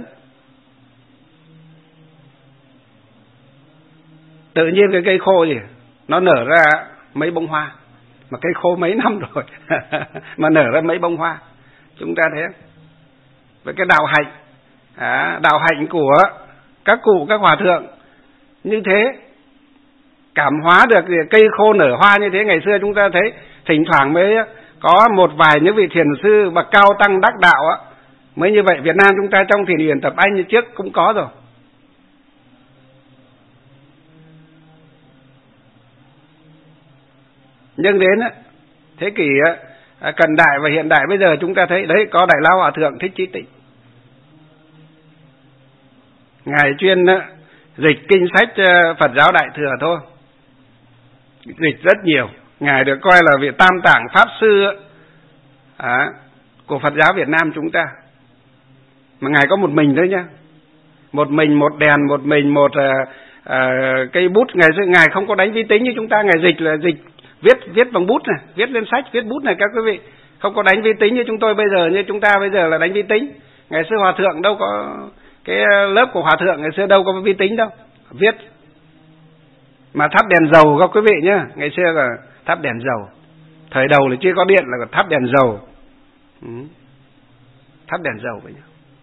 Tự nhiên cái cây khô gì nó nở ra mấy bông hoa, mà cây khô mấy năm rồi mà nở ra mấy bông hoa. Chúng ta thấy với cái đạo hạnh của các cụ, các hòa thượng như thế, cảm hóa được cây khô nở hoa như thế. Ngày xưa chúng ta thấy thỉnh thoảng mới có một vài những vị thiền sư bậc cao tăng đắc đạo mới như vậy. Việt Nam chúng ta trong thiền điển Tập Anh như trước cũng có rồi. Nhưng đến thế kỷ cận đại và hiện đại bây giờ chúng ta thấy đấy, có đại lão hòa thượng Thích Trí Tịnh, ngài chuyên dịch kinh sách Phật giáo Đại Thừa thôi, dịch rất nhiều. Ngài được coi là vị tam tạng pháp sư của Phật giáo Việt Nam chúng ta. Mà ngài có một mình thôi nhá, một mình một đèn, một mình một cây bút. Ngài không có đánh vi tính như chúng ta. Ngài dịch là dịch viết bằng bút này, viết lên sách, viết bút này các quý vị. Không có đánh vi tính như chúng tôi bây giờ, như chúng ta bây giờ là đánh vi tính. Ngày xưa hòa thượng đâu có, cái lớp của hòa thượng ngày xưa đâu có vi tính đâu, viết. Mà thắp đèn dầu các quý vị nhá, ngày xưa là thắp đèn dầu. Thời đầu là chưa có điện là thắp đèn dầu. Thắp đèn dầu với nhau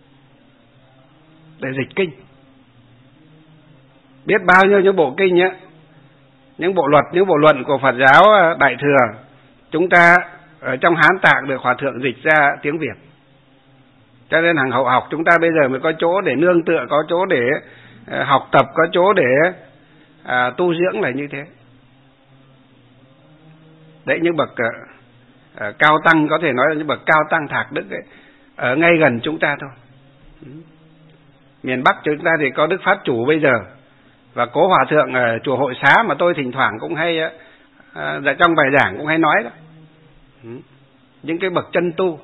để dịch kinh. Biết bao nhiêu những bộ kinh á, những bộ luật, những bộ luận của Phật giáo Đại Thừa, chúng ta ở trong Hán Tạng được hòa thượng dịch ra tiếng Việt. Cho nên hàng hậu học chúng ta bây giờ mới có chỗ để nương tựa, có chỗ để học tập, có chỗ để tu dưỡng là như thế. Đấy, những bậc cao tăng, có thể nói là những bậc cao tăng thạc đức ấy, ở ngay gần chúng ta thôi. Miền Bắc chúng ta thì có Đức Pháp Chủ bây giờ, và Cố Hòa Thượng ở chùa Hội Xá mà tôi thỉnh thoảng cũng hay trong bài giảng cũng hay nói đó. Những cái bậc chân tu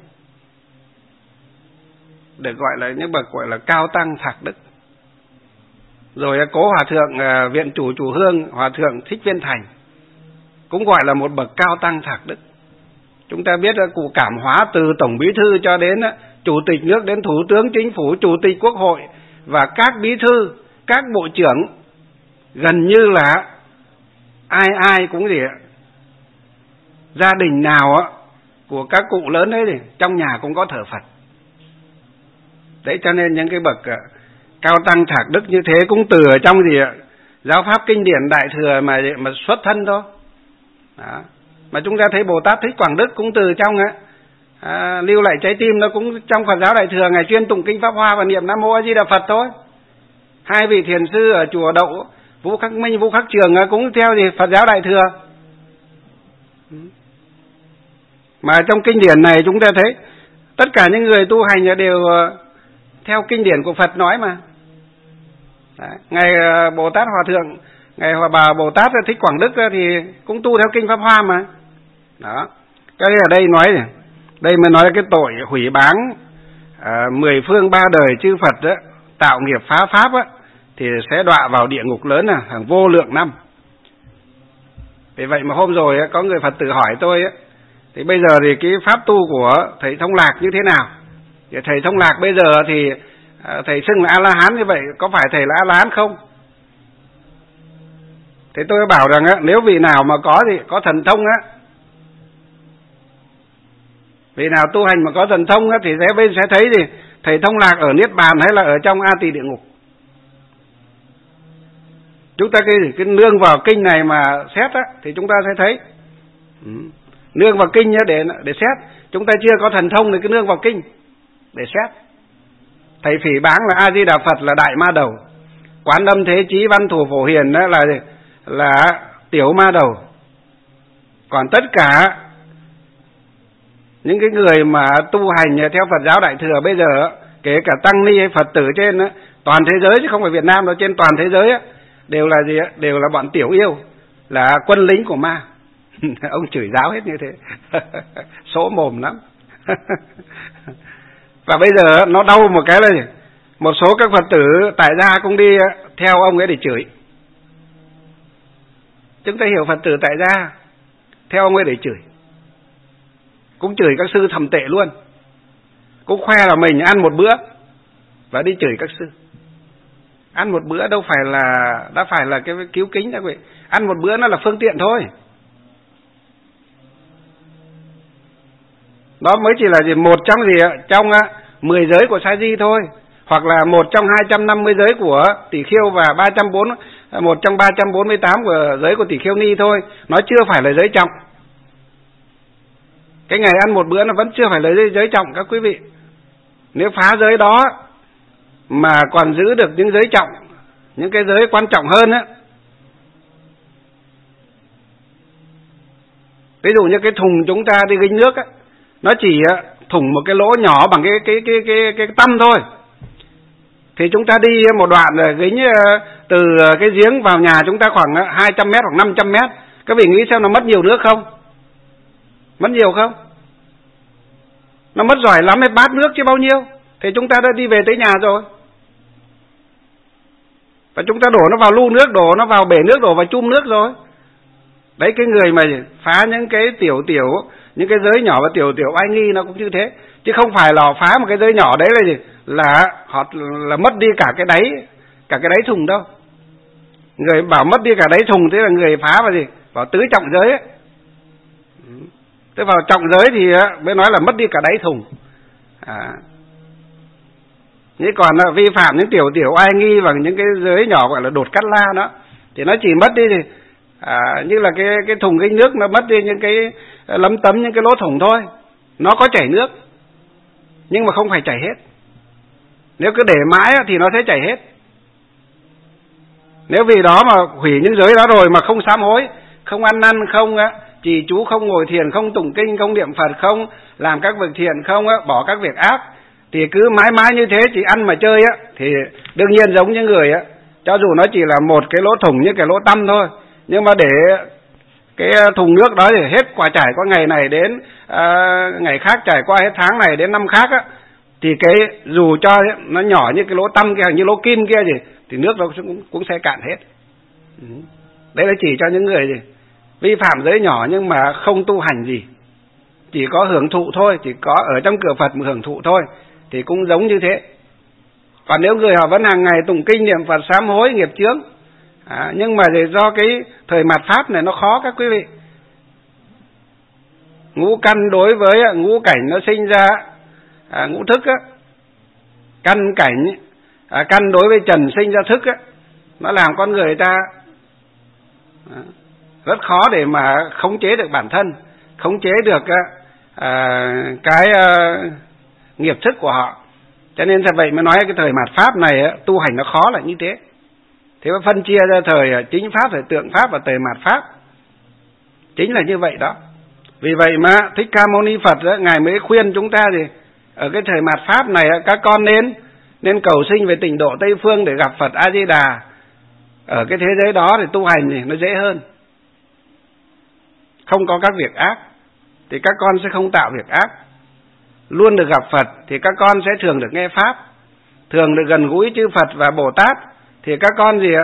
được gọi là những bậc gọi là cao tăng thạc đức. Rồi Cố Hòa Thượng Viện Chủ Chùa Hương, Hòa Thượng Thích Viên Thành cũng gọi là một bậc cao tăng thạc đức. Chúng ta biết là cụ cảm hóa từ Tổng Bí Thư cho đến Chủ tịch nước, đến Thủ tướng Chính phủ, Chủ tịch Quốc hội và các bí thư, các bộ trưởng, gần như là ai cũng gì ạ, gia đình nào của các cụ lớn ấy thì trong nhà cũng có thờ Phật. Đấy, cho nên những cái bậc cao tăng thạc đức như thế cũng từ ở trong gì ạ, giáo pháp kinh điển Đại Thừa mà xuất thân thôi. Đó. Mà chúng ta thấy Bồ Tát Thích Quảng Đức cũng từ trong lưu lại trái tim, nó cũng trong Phật giáo Đại Thừa, ngày chuyên tụng kinh Pháp Hoa và niệm Nam Mô A Di Đà Phật thôi. Hai vị thiền sư ở chùa Đậu, Vũ Khắc Minh, Vũ Khắc Trường cũng theo gì Phật giáo Đại Thừa. Mà trong kinh điển này chúng ta thấy tất cả những người tu hành đều theo kinh điển của Phật nói mà. Đấy. Ngày Bồ Tát Hòa Thượng, ngày bà Bồ Tát Thích Quảng Đức thì cũng tu theo kinh Pháp Hoa mà. Đó. Cái ở đây nói này, đây mới nói cái tội hủy báng 10 phương 3 đời chư Phật đó, tạo nghiệp phá pháp á, thì sẽ đọa vào địa ngục lớn hàng vô lượng năm. Vì vậy mà hôm rồi có người Phật tử hỏi tôi thì bây giờ thì cái pháp tu của thầy Thông Lạc như thế nào? Thì thầy Thông Lạc bây giờ thì thầy xưng là A-la-hán, như vậy có phải thầy là A-la-hán không? Thế tôi bảo rằng nếu vị nào mà có thì có thần thông vị nào tu hành mà có thần thông thì sẽ thấy gì thầy Thông Lạc ở Niết Bàn hay là ở trong A Tỳ địa ngục. Chúng ta cái nương vào kinh này mà xét thì chúng ta sẽ thấy. Nương vào kinh để xét. Chúng ta chưa có thần thông thì cứ nương vào kinh để xét. Thầy phỉ báng là A Di Đà Phật là đại ma đầu, Quán Âm Thế Chí Văn Thủ Phổ Hiền đó là tiểu ma đầu. Còn tất cả những cái người mà tu hành theo Phật giáo Đại Thừa bây giờ, kể cả tăng ni hay Phật tử trên toàn thế giới chứ không phải Việt Nam đâu, trên toàn thế giới đều là gì? Đều là bọn tiểu yêu, là quân lính của ma. Ông chửi giáo hết như thế. Số mồm lắm. Và bây giờ nó đau một cái là một số các Phật tử tại gia cũng đi theo ông ấy để chửi. Chúng ta hiểu Phật tử tại gia theo ông ấy để chửi, cũng chửi các sư thầm tệ luôn, cũng khoe là mình ăn một bữa và đi chửi các sư. Ăn một bữa đâu phải là đã phải là cái cứu kính đâu quý vị. Ăn một bữa nó là phương tiện thôi. Đó mới chỉ là một trong trong 10 giới của Sa Di thôi, hoặc là một trong 250 giới của Tỷ Khưu và một trong 348 của giới của Tỷ Khưu Ni thôi. Nó chưa phải là giới trọng. Cái ngày ăn một bữa nó vẫn chưa phải là giới trọng các quý vị. Nếu phá giới đó mà còn giữ được những giới trọng, những cái giới quan trọng hơn ví dụ như cái thùng chúng ta đi gánh nước nó chỉ thủng một cái lỗ nhỏ bằng cái tăm thôi, thì chúng ta đi một đoạn rồi gánh từ cái giếng vào nhà chúng ta khoảng 200 mét hoặc 500 mét. Các vị nghĩ xem nó mất nhiều nước không? Mất nhiều không? Nó mất giỏi lắm hết bát nước chứ bao nhiêu. Thì chúng ta đã đi về tới nhà rồi. Và chúng ta đổ nó vào lu nước, đổ nó vào bể nước, đổ vào chum nước rồi. Đấy, cái người mà phá những cái những cái giới nhỏ và tiểu oai nghi nó cũng như thế, chứ không phải là phá một cái giới nhỏ đấy là gì, là họ là mất đi cả cái đáy thùng đâu. Người bảo mất đi cả đáy thùng thế là người phá vào gì, vào tứ trọng giới ấy. Thế vào trọng giới thì mới nói là mất đi cả đáy thùng. Nhưng còn là vi phạm những tiểu oai nghi và những cái giới nhỏ gọi là đột cắt la đó, thì nó chỉ mất đi thì như là cái thùng kinh nước nó mất đi những cái lấm tấm, những cái lỗ thủng thôi. Nó có chảy nước nhưng mà không phải chảy hết. Nếu cứ để mãi thì nó sẽ chảy hết. Nếu vì đó mà hủy những giới đó rồi mà không sám hối, không ăn năn, không trì chú, không ngồi thiền, không tụng kinh, không niệm Phật, không làm các việc thiện, không bỏ các việc ác, thì cứ mãi mãi như thế chỉ ăn mà chơi thì đương nhiên giống như người cho dù nó chỉ là một cái lỗ thủng như cái lỗ tăm thôi, nhưng mà để cái thùng nước đó thì hết trải qua ngày này đến ngày khác, trải qua hết tháng này đến năm khác thì cái dù cho nó nhỏ như cái lỗ tăm kia, như lỗ kim kia gì, thì nước nó cũng sẽ cạn hết. Đấy là chỉ cho những người gì vi phạm giới nhỏ nhưng mà không tu hành gì, chỉ có hưởng thụ thôi, chỉ có ở trong cửa Phật mà hưởng thụ thôi, thì cũng giống như thế. Còn nếu người họ vẫn hàng ngày tụng kinh niệm Phật, sám hối nghiệp chướng, nhưng mà do cái thời mạt Pháp này nó khó các quý vị. Ngũ căn đối với ngũ cảnh nó sinh ra ngũ thức căn cảnh, căn đối với trần sinh ra thức nó làm con người ta rất khó để mà khống chế được bản thân, khống chế được cái nghiệp thức của họ. Cho nên thật vậy mới nói cái thời mạt Pháp này tu hành nó khó là như thế. Thế mà phân chia ra thời chính Pháp, thời tượng Pháp và thời mạt Pháp, chính là như vậy đó. Vì vậy mà Thích Ca Mâu Ni Phật Ngài mới khuyên chúng ta thì ở cái thời mạt Pháp này các con nên cầu sinh về tịnh độ Tây Phương để gặp Phật A Di Đà. Ở cái thế giới đó thì tu hành thì nó dễ hơn, không có các việc ác thì các con sẽ không tạo việc ác, luôn được gặp Phật thì các con sẽ thường được nghe Pháp, thường được gần gũi chư Phật và Bồ Tát, thì các con gì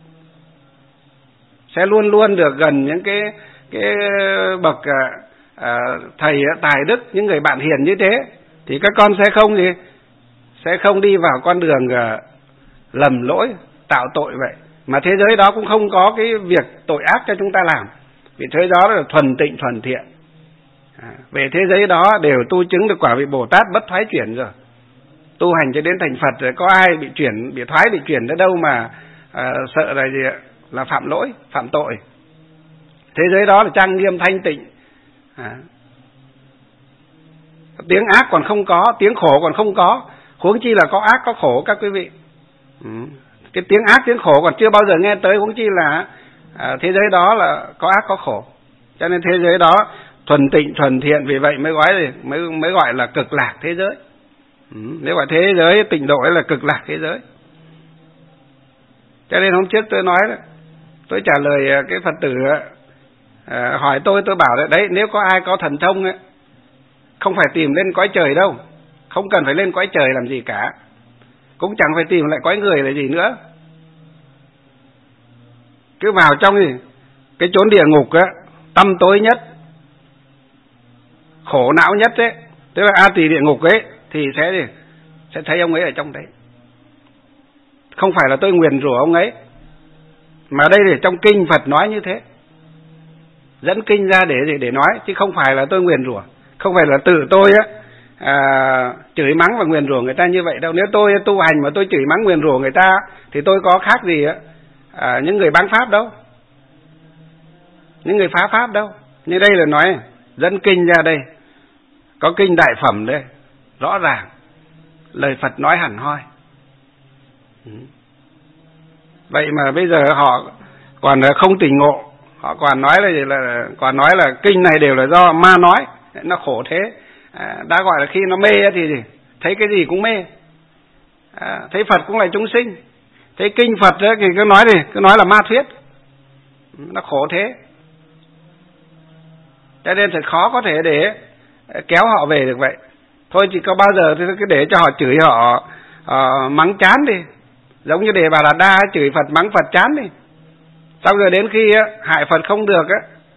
sẽ luôn luôn được gần những cái bậc thầy tài đức, những người bạn hiền như thế, thì các con sẽ không đi vào con đường lầm lỗi tạo tội vậy. Mà thế giới đó cũng không có cái việc tội ác cho chúng ta làm, vì thế giới đó là thuần tịnh thuần thiện. Về thế giới đó đều tu chứng được quả vị Bồ Tát bất thoái chuyển rồi, tu hành cho đến thành Phật rồi, có ai bị thoái bị chuyển đến đâu mà sợ là gì là phạm lỗi phạm tội. Thế giới đó là trang nghiêm thanh tịnh, tiếng ác còn không có, tiếng khổ còn không có, huống chi là có ác có khổ các quý vị. Cái tiếng ác tiếng khổ còn chưa bao giờ nghe tới, huống chi là thế giới đó là có ác có khổ. Cho nên thế giới đó thuần tịnh thuần thiện, vì vậy mới gọi là cực lạc thế giới. Nếu gọi thế giới tịnh độ ấy là cực lạc thế giới. Cho nên hôm trước tôi nói đó, tôi trả lời cái Phật tử hỏi tôi bảo đấy, nếu có ai có thần thông không phải tìm lên cõi trời đâu, không cần phải lên cõi trời làm gì cả, cũng chẳng phải tìm lại cõi người là gì nữa, cứ vào trong cái chốn địa ngục tăm tối nhất, khổ não nhất đấy, tức là A Tỳ địa ngục ấy, thì sẽ thấy ông ấy ở trong đấy. Không phải là tôi nguyền rủa ông ấy, mà đây là trong kinh Phật nói như thế, dẫn kinh ra để nói, chứ không phải là tôi nguyền rủa, không phải là tự tôi chửi mắng và nguyền rủa người ta như vậy đâu. Nếu tôi tu hành mà tôi chửi mắng nguyền rủa người ta thì tôi có khác gì những người bán pháp đâu, những người phá pháp đâu. Như đây là nói dẫn kinh ra đây, có kinh Đại Phẩm đây, rõ ràng lời Phật nói hẳn hoi. Vậy mà bây giờ họ còn không tỉnh ngộ, họ còn nói là kinh này đều là do ma nói, nó khổ thế. Đã gọi là khi nó mê thì thấy cái gì cũng mê, thấy Phật cũng là chúng sinh, thấy kinh Phật thì cứ nói là ma thuyết, nó khổ thế. Cho nên thật khó có thể để kéo họ về được vậy. Thôi chỉ có bao giờ thì cứ để cho họ chửi họ mắng chán đi, giống như Đề Bà Đạt Đa chửi Phật mắng Phật chán đi, xong rồi đến khi hại Phật không được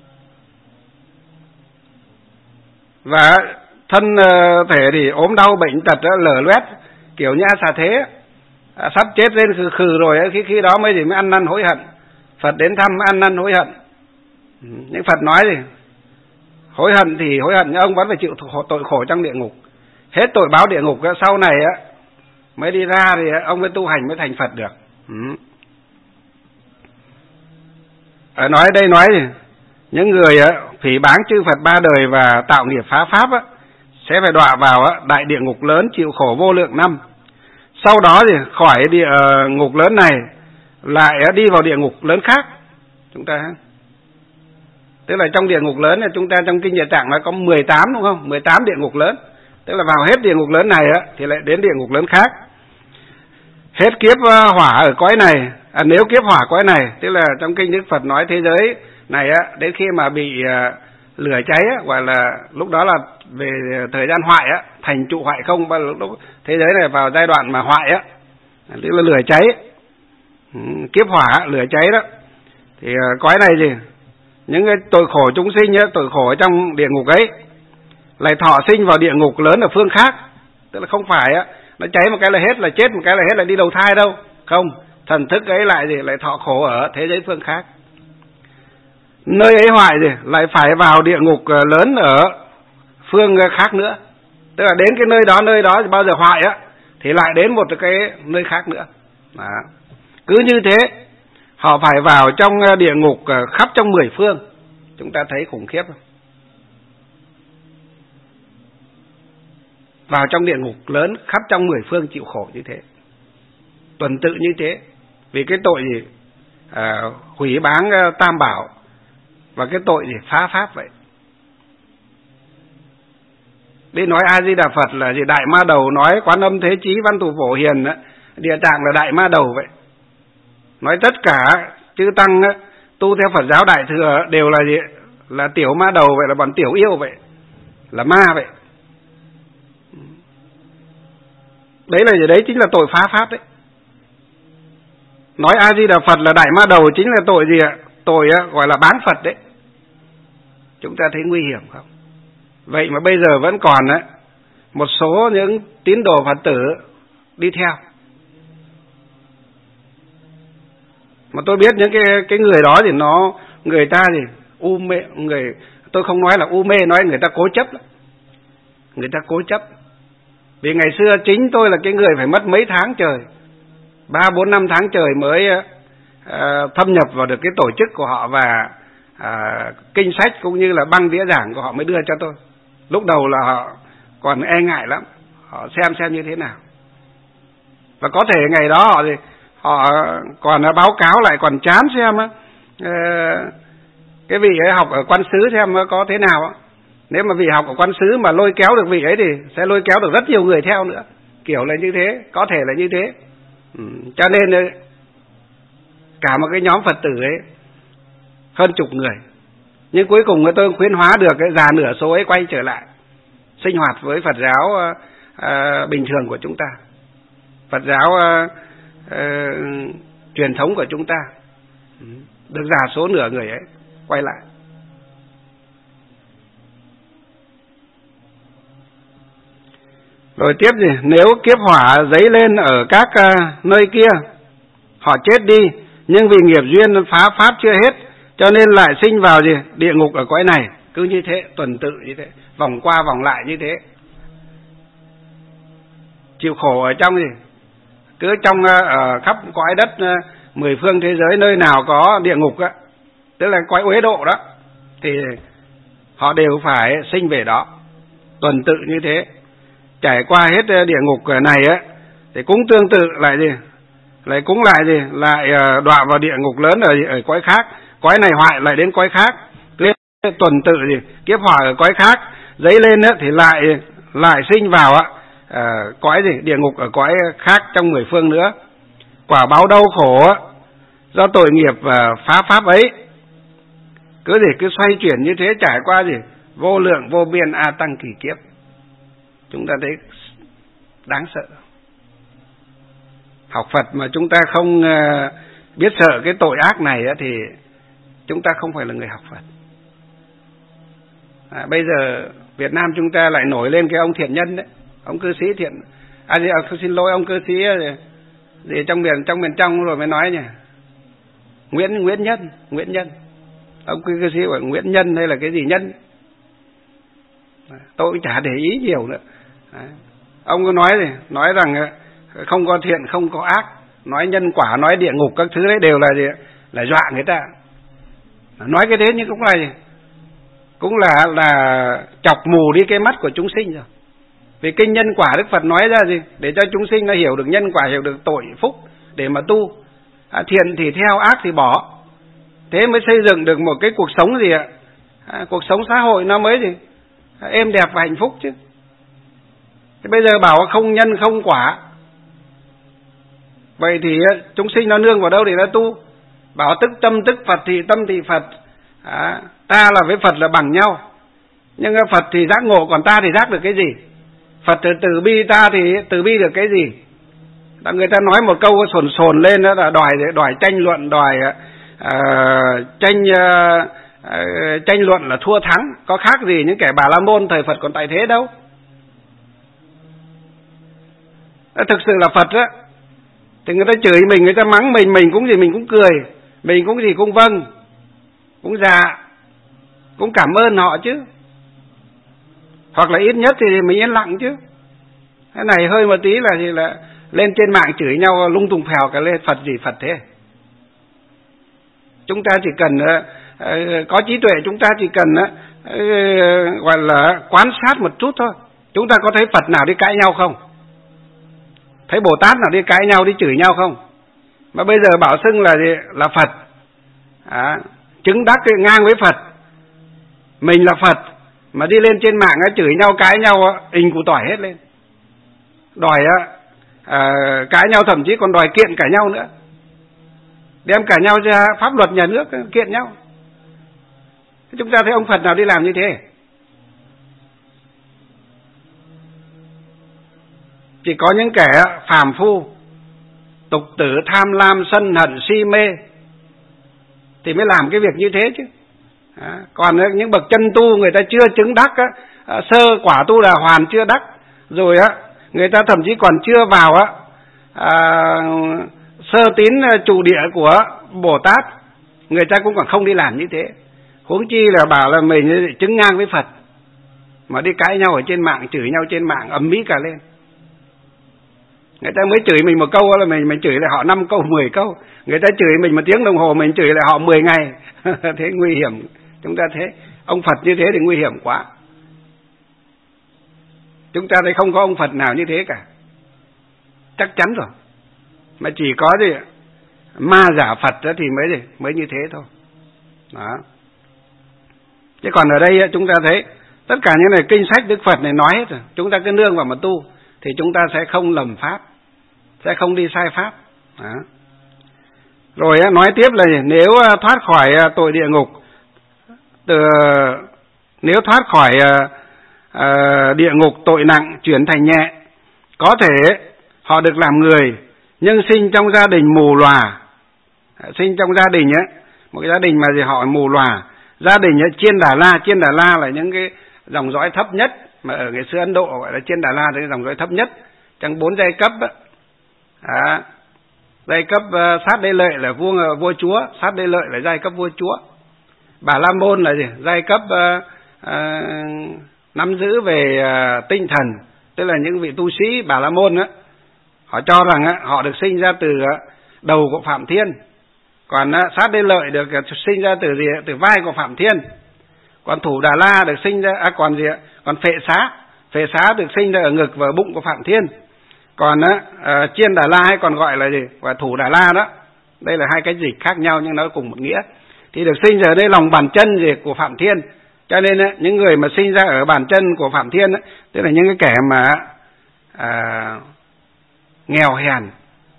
và thân thể thì ốm đau bệnh tật lở loét kiểu như xà thế, sắp chết lên khừ khừ rồi, khi đó mới ăn năn hối hận. Phật đến thăm ăn năn hối hận. Nhưng Phật nói gì? Hối hận thì hối hận, nhưng ông vẫn phải chịu tội khổ trong địa ngục. Hết tội báo địa ngục sau này mới đi ra thì ông mới tu hành mới thành Phật được. Nói đây nói gì? Những người phỉ báng chư Phật ba đời và tạo nghiệp phá pháp sẽ phải đọa vào đại địa ngục lớn chịu khổ vô lượng năm. Sau đó thì khỏi địa ngục lớn này lại đi vào địa ngục lớn khác. Chúng ta tức là trong địa ngục lớn là chúng ta trong kinh Địa Tạng nó có 18 đúng không? 18 địa ngục lớn. Tức là vào hết địa ngục lớn này thì lại đến địa ngục lớn khác. Hết kiếp hỏa ở cõi này, nếu kiếp hỏa cõi này, tức là trong kinh Đức Phật nói thế giới này đến khi mà bị lửa cháy gọi là lúc đó là về thời gian hoại thành trụ hoại không, lúc thế giới này vào giai đoạn mà hoại tức là lửa cháy, kiếp hỏa lửa cháy đó, thì cõi này gì những cái tội khổ chúng sinh tội khổ trong địa ngục ấy lại thọ sinh vào địa ngục lớn ở phương khác. Tức là không phải nó cháy một cái là hết, là chết một cái là hết, là đi đầu thai đâu, không, thần thức ấy lại gì lại thọ khổ ở thế giới phương khác. Nơi ấy hoại gì lại phải vào địa ngục lớn ở phương khác nữa. Tức là đến cái nơi đó thì bao giờ hoại thì lại đến một cái nơi khác nữa. Đó. Cứ như thế họ phải vào trong địa ngục khắp trong 10 phương. Chúng ta thấy khủng khiếp không? Vào trong địa ngục lớn khắp trong 10 phương chịu khổ như thế, tuần tự như thế, vì cái tội gì hủy báng tam bảo và cái tội gì phá pháp vậy. Đi nói A Di Đà Phật là gì đại ma đầu, nói Quán Âm Thế Chí Văn Thù Phổ Hiền Địa Tạng là đại ma đầu vậy. Nói tất cả chư tăng tu theo Phật giáo Đại Thừa đều là gì? Là tiểu ma đầu vậy, là bọn tiểu yêu vậy, là ma vậy. Đấy là gì? Đấy chính là tội phá pháp đấy. Nói A Di Đà Phật là đại ma đầu chính là tội gì ạ? Tội gọi là bán Phật đấy. Chúng ta thấy nguy hiểm không? Vậy mà bây giờ vẫn còn một số những tín đồ Phật tử đi theo. Mà tôi biết những cái người đó thì người ta thì u mê, tôi không nói là u mê, nói người ta cố chấp lắm. Người ta cố chấp. Vì ngày xưa chính tôi là cái người phải mất mấy tháng trời, 3-4-5 tháng trời mới thâm nhập vào được cái tổ chức của họ, và kinh sách cũng như là băng đĩa giảng của họ mới đưa cho tôi. Lúc đầu là họ còn e ngại lắm, họ xem như thế nào. Và có thể ngày đó họ còn báo cáo lại còn chán xem cái vị ấy học ở Quan Xứ xem có thế nào. Nếu mà vị học ở Quan Xứ mà lôi kéo được vị ấy thì sẽ lôi kéo được rất nhiều người theo nữa. Kiểu là như thế, có thể là như thế. Cho nên cả một cái nhóm Phật tử ấy hơn chục người, nhưng cuối cùng tôi khuyến hóa được cái già nửa số ấy quay trở lại sinh hoạt với Phật giáo bình thường của chúng ta, Phật giáo truyền thống của chúng ta. Được già số nửa người ấy quay lại. Rồi tiếp gì? Nếu kiếp hỏa dấy lên ở các nơi kia, họ chết đi, nhưng vì nghiệp duyên phá pháp chưa hết, cho nên lại sinh vào gì? Địa ngục ở cõi này. Cứ như thế, tuần tự như thế, vòng qua vòng lại như thế. Chịu khổ ở trong gì? Cứ trong khắp cõi đất 10 phương thế giới, nơi nào có địa ngục tức là cõi uế độ đó, thì họ đều phải sinh về đó, tuần tự như thế. Trải qua hết địa ngục này thì cũng tương tự lại gì? Lại cũng lại gì? Lại đọa vào địa ngục lớn ở cõi khác. Cõi này hoại lại đến cõi khác. Tuần tự gì? Kiếp hỏa ở cõi khác dấy lên thì lại sinh vào cõi gì? Địa ngục ở cõi khác trong 10 phương nữa. Quả báo đau khổ do tội nghiệp phá pháp ấy. Cứ xoay chuyển như thế, trải qua gì? Vô lượng vô biên a tăng kỳ kiếp. Chúng ta thấy đáng sợ. Học Phật mà chúng ta không biết sợ cái tội ác này thì chúng ta không phải là người học Phật. Bây giờ Việt Nam chúng ta lại nổi lên cái ông thiện nhân đấy, ông cư sĩ thiện, xin lỗi, ông cư sĩ gì trong miền trong rồi mới nói nhỉ, Nguyễn Nhân, ông cư sĩ gọi Nguyễn Nhân hay là cái gì Nhân, tôi cũng chả để ý nhiều nữa. Đấy. Ông có nói rằng không có thiện không có ác, nói nhân quả, nói địa ngục các thứ đấy đều là dọa người ta. Nói cái thế nhưng cũng là chọc mù đi cái mắt của chúng sinh rồi. Vì kinh nhân quả Đức Phật nói ra gì? Để cho chúng sinh nó hiểu được nhân quả, hiểu được tội phúc để mà tu. Thiện thì theo, ác thì bỏ. Thế mới xây dựng được một cái cuộc sống gì ạ? Cuộc sống xã hội nó mới gì? Êm đẹp và hạnh phúc chứ. Thế bây giờ bảo không nhân không quả, vậy thì chúng sinh nó nương vào đâu để nó tu? Bảo tức tâm tức Phật thì tâm thì Phật. Ta là với Phật là bằng nhau. Nhưng Phật thì giác ngộ, còn ta thì giác được cái gì? Phật thì từ bi, ta thì từ bi được cái gì? Người ta nói một câu sồn lên đó là đòi tranh luận, tranh luận là thua thắng. Có khác gì những kẻ Bà La Môn thời Phật còn tại thế đâu. Thực sự là Phật á, thì người ta chửi mình, người ta mắng mình cũng gì mình cũng cười, mình cũng gì cũng vâng, cũng dạ, cũng cảm ơn họ chứ. Hoặc là ít nhất thì mình yên lặng chứ. Cái này hơi một tí là lên trên mạng chửi nhau lung tung phèo cả lên, Phật gì Phật thế. Chúng ta chỉ cần có trí tuệ, chúng ta chỉ cần gọi là quan sát một chút thôi. Chúng ta có thấy Phật nào đi cãi nhau không? Thấy Bồ Tát nào đi cãi nhau, đi chửi nhau không? Mà bây giờ bảo xưng là Phật, chứng đắc ngang với Phật, mình là Phật, mà đi lên trên mạng chửi nhau, cãi nhau, ình củ tỏi hết lên. Đòi cãi nhau, thậm chí còn đòi kiện cả nhau nữa. Đem cả nhau ra pháp luật nhà nước kiện nhau. Chúng ta thấy ông Phật nào đi làm như thế? Chỉ có những kẻ phàm phu, tục tử, tham lam, sân hận, si mê thì mới làm cái việc như thế chứ. Còn những bậc chân tu người ta chưa chứng đắc, sơ quả tu đà hoàn chưa đắc, rồi người ta thậm chí còn chưa vào sơ tín trụ địa của Bồ Tát, người ta cũng còn không đi làm như thế. Huống chi là bảo là mình chứng ngang với Phật, mà đi cãi nhau ở trên mạng, chửi nhau trên mạng ầm ĩ cả lên. Người ta mới chửi mình một câu là mình chửi lại họ 5 câu 10 câu. Người ta chửi mình 1 tiếng đồng hồ, mình chửi lại họ 10 ngày. Thế nguy hiểm. Chúng ta thấy ông Phật như thế thì nguy hiểm quá. Chúng ta thấy không có ông Phật nào như thế cả, chắc chắn rồi. Mà chỉ có gì ma giả Phật thì mới như thế thôi. Đó. Chứ còn ở đây chúng ta thấy tất cả những này kinh sách Đức Phật này nói hết rồi. Chúng ta cứ nương vào mà tu thì chúng ta sẽ không lầm pháp, sẽ không đi sai pháp. Đó. Rồi nói tiếp là nếu thoát khỏi tội địa ngục, nếu thoát khỏi địa ngục tội nặng chuyển thành nhẹ, có thể họ được làm người, nhưng sinh trong gia đình mù lòa. Sinh trong gia đình một cái gia đình mà họ mù lòa. Gia đình Chiên Đà La là những cái dòng dõi thấp nhất, mà ở ngày xưa Ấn Độ gọi là Chiên Đà La, là dòng dõi thấp nhất trong 4 giai cấp. Giai cấp Sát Đế Lợi là vua chúa, Sát Đế Lợi là giai cấp vua chúa. Bà La Môn là gì? Giai cấp nắm giữ về tinh thần, tức là những vị tu sĩ Bà La Môn họ cho rằng họ được sinh ra từ đầu của Phạm Thiên. Còn Sát Đế Lợi được sinh ra từ vai của Phạm Thiên. Còn Thủ Đà La được sinh ra còn Phệ Xá được sinh ra ở ngực và bụng của Phạm Thiên. Còn Chiên Đà La hay còn gọi là gì? Và Thủ Đà La đó. Đây là hai cái dịch khác nhau nhưng nó cùng một nghĩa. Thì được sinh ra ở đây lòng bàn chân của Phạm Thiên. Cho nên những người mà sinh ra ở bàn chân của Phạm Thiên tức là những cái kẻ mà nghèo hèn,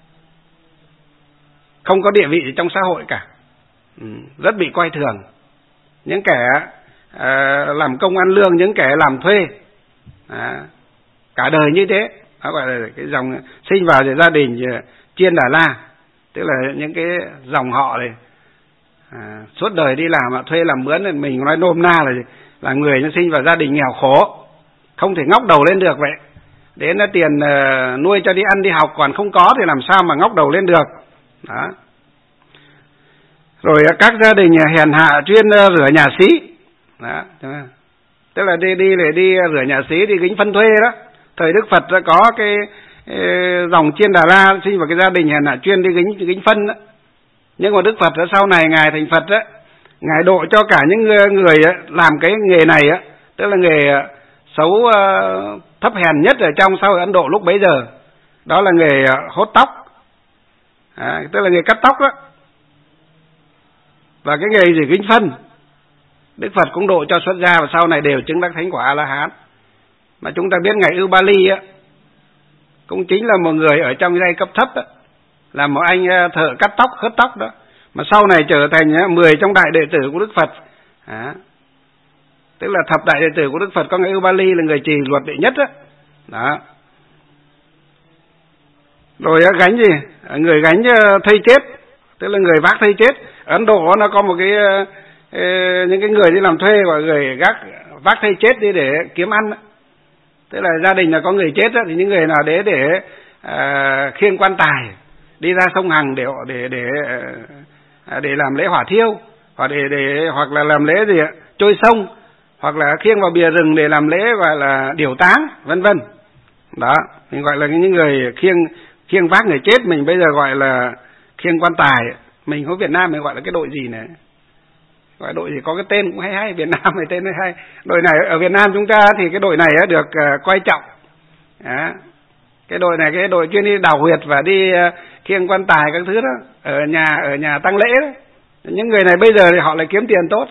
không có địa vị trong xã hội cả, rất bị coi thường. Những kẻ làm công ăn lương, những kẻ làm thuê, cả đời như thế. Đó gọi là cái dòng sinh vào gia đình Chiên Đà La, tức là những cái dòng họ này suốt đời đi làm thuê làm mướn. Mình nói nôm na là là người nó sinh vào gia đình nghèo khổ, không thể ngóc đầu lên được vậy. Đến tiền nuôi cho đi ăn đi học còn không có thì làm sao mà ngóc đầu lên được. Đó. Rồi các gia đình hèn hạ chuyên rửa nhà xí. Đó. Tức là đi rửa nhà xí, đi gánh phân thuê đó. Thời Đức Phật đã có cái dòng Chiên Đà La sinh vào cái gia đình hèn hạ chuyên đi gánh phân đó. Nhưng mà Đức Phật ở sau này Ngài thành Phật đó, Ngài độ cho cả những người làm cái nghề này á, tức là nghề xấu thấp hèn nhất ở trong xã hội Ấn Độ lúc bấy giờ, đó là nghề hốt tóc, tức là nghề cắt tóc đó, và cái nghề gì gánh phân. Đức Phật cũng độ cho xuất gia và sau này đều chứng đắc thánh quả A-la-hán. Mà chúng ta biết ngài Ubali á, cũng chính là một người ở trong giai cấp thấp đó, là một anh thợ cắt tóc, hớt tóc đó, mà sau này trở thành 10 trong đại đệ tử của Đức Phật. Tức là thập đại đệ tử của Đức Phật có ngài Ubali là người trì luật đệ nhất đó. Đó. Rồi gánh gì? Người gánh thây chết, tức là người vác thây chết. Ấn Độ nó có một cái những cái người đi làm thuê gọi người vác thây chết đi để kiếm ăn. Tức là gia đình là có người chết đó, thì những người nào để khiêng quan tài đi ra sông Hằng để làm lễ hỏa thiêu, hoặc hoặc là làm lễ gì trôi sông, hoặc là khiêng vào bìa rừng để làm lễ gọi là điểu táng, vân vân. Đó, mình gọi là những người khiêng vác người chết, mình bây giờ gọi là khiêng quan tài. Mình ở Việt Nam mình gọi là cái đội gì này? Gọi đội gì có cái tên cũng hay, Việt Nam này tên hay. Đội này ở Việt Nam chúng ta thì cái đội này được coi trọng. Đó. Cái đội này cái đội chuyên đi đào huyệt và đi khiêng quan tài các thứ đó, ở nhà tang lễ đó. Những người này bây giờ thì họ lại kiếm tiền tốt.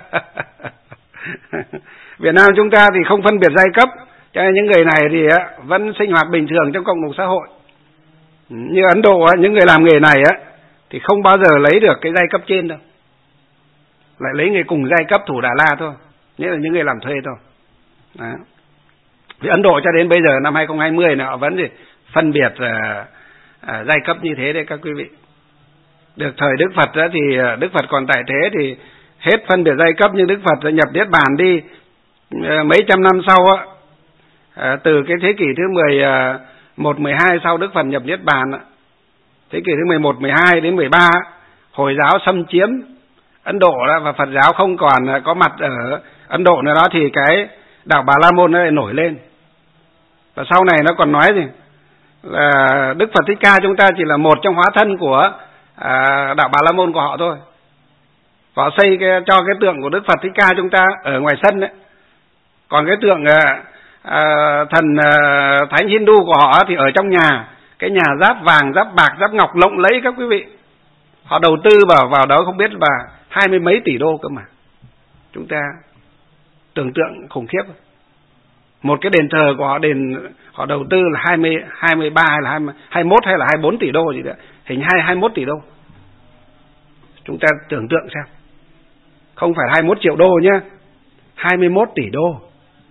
Việt Nam chúng ta thì không phân biệt giai cấp, cho nên những người này thì vẫn sinh hoạt bình thường trong cộng đồng xã hội. Như Ấn Độ những người làm nghề này thì không bao giờ lấy được cái giai cấp trên đâu, lại lấy người cùng giai cấp thủ Đà La thôi, nghĩa là những người làm thuê thôi. Đó. Vì Ấn Độ cho đến bây giờ năm 2020 này họ vẫn gì phân biệt giai cấp như thế đấy các quý vị. Được thời Đức Phật đó thì Đức Phật còn tại thế thì hết phân biệt giai cấp, nhưng Đức Phật nhập Niết Bàn đi mấy trăm năm sau từ cái thế kỷ thứ 11, 12 sau Đức Phật nhập Niết Bàn, thế kỷ thứ 11, 12 đến 13 Hồi giáo xâm chiếm Ấn Độ đó, và Phật giáo không còn có mặt ở Ấn Độ nữa đó, thì cái đạo Bà La Môn nó lại nổi lên. Và sau này nó còn nói gì là Đức Phật Thích Ca chúng ta chỉ là một trong hóa thân của đạo Bà La Môn của họ thôi. Họ xây cho cái tượng của Đức Phật Thích Ca chúng ta ở ngoài sân đấy, còn cái tượng thần thánh Hindu của họ thì ở trong nhà, cái nhà giáp vàng, giáp bạc, giáp ngọc lộng lẫy các quý vị. Họ đầu tư vào đó không biết là 20 mấy tỷ đô cơ mà. Chúng ta tưởng tượng khủng khiếp. Một cái đền thờ của họ đầu tư là 23 hay là 21 hay là 24 tỷ đô gì đó, hình 21 tỷ đô. Chúng ta tưởng tượng xem. Không phải 21 triệu đô nhá, 21 tỷ đô.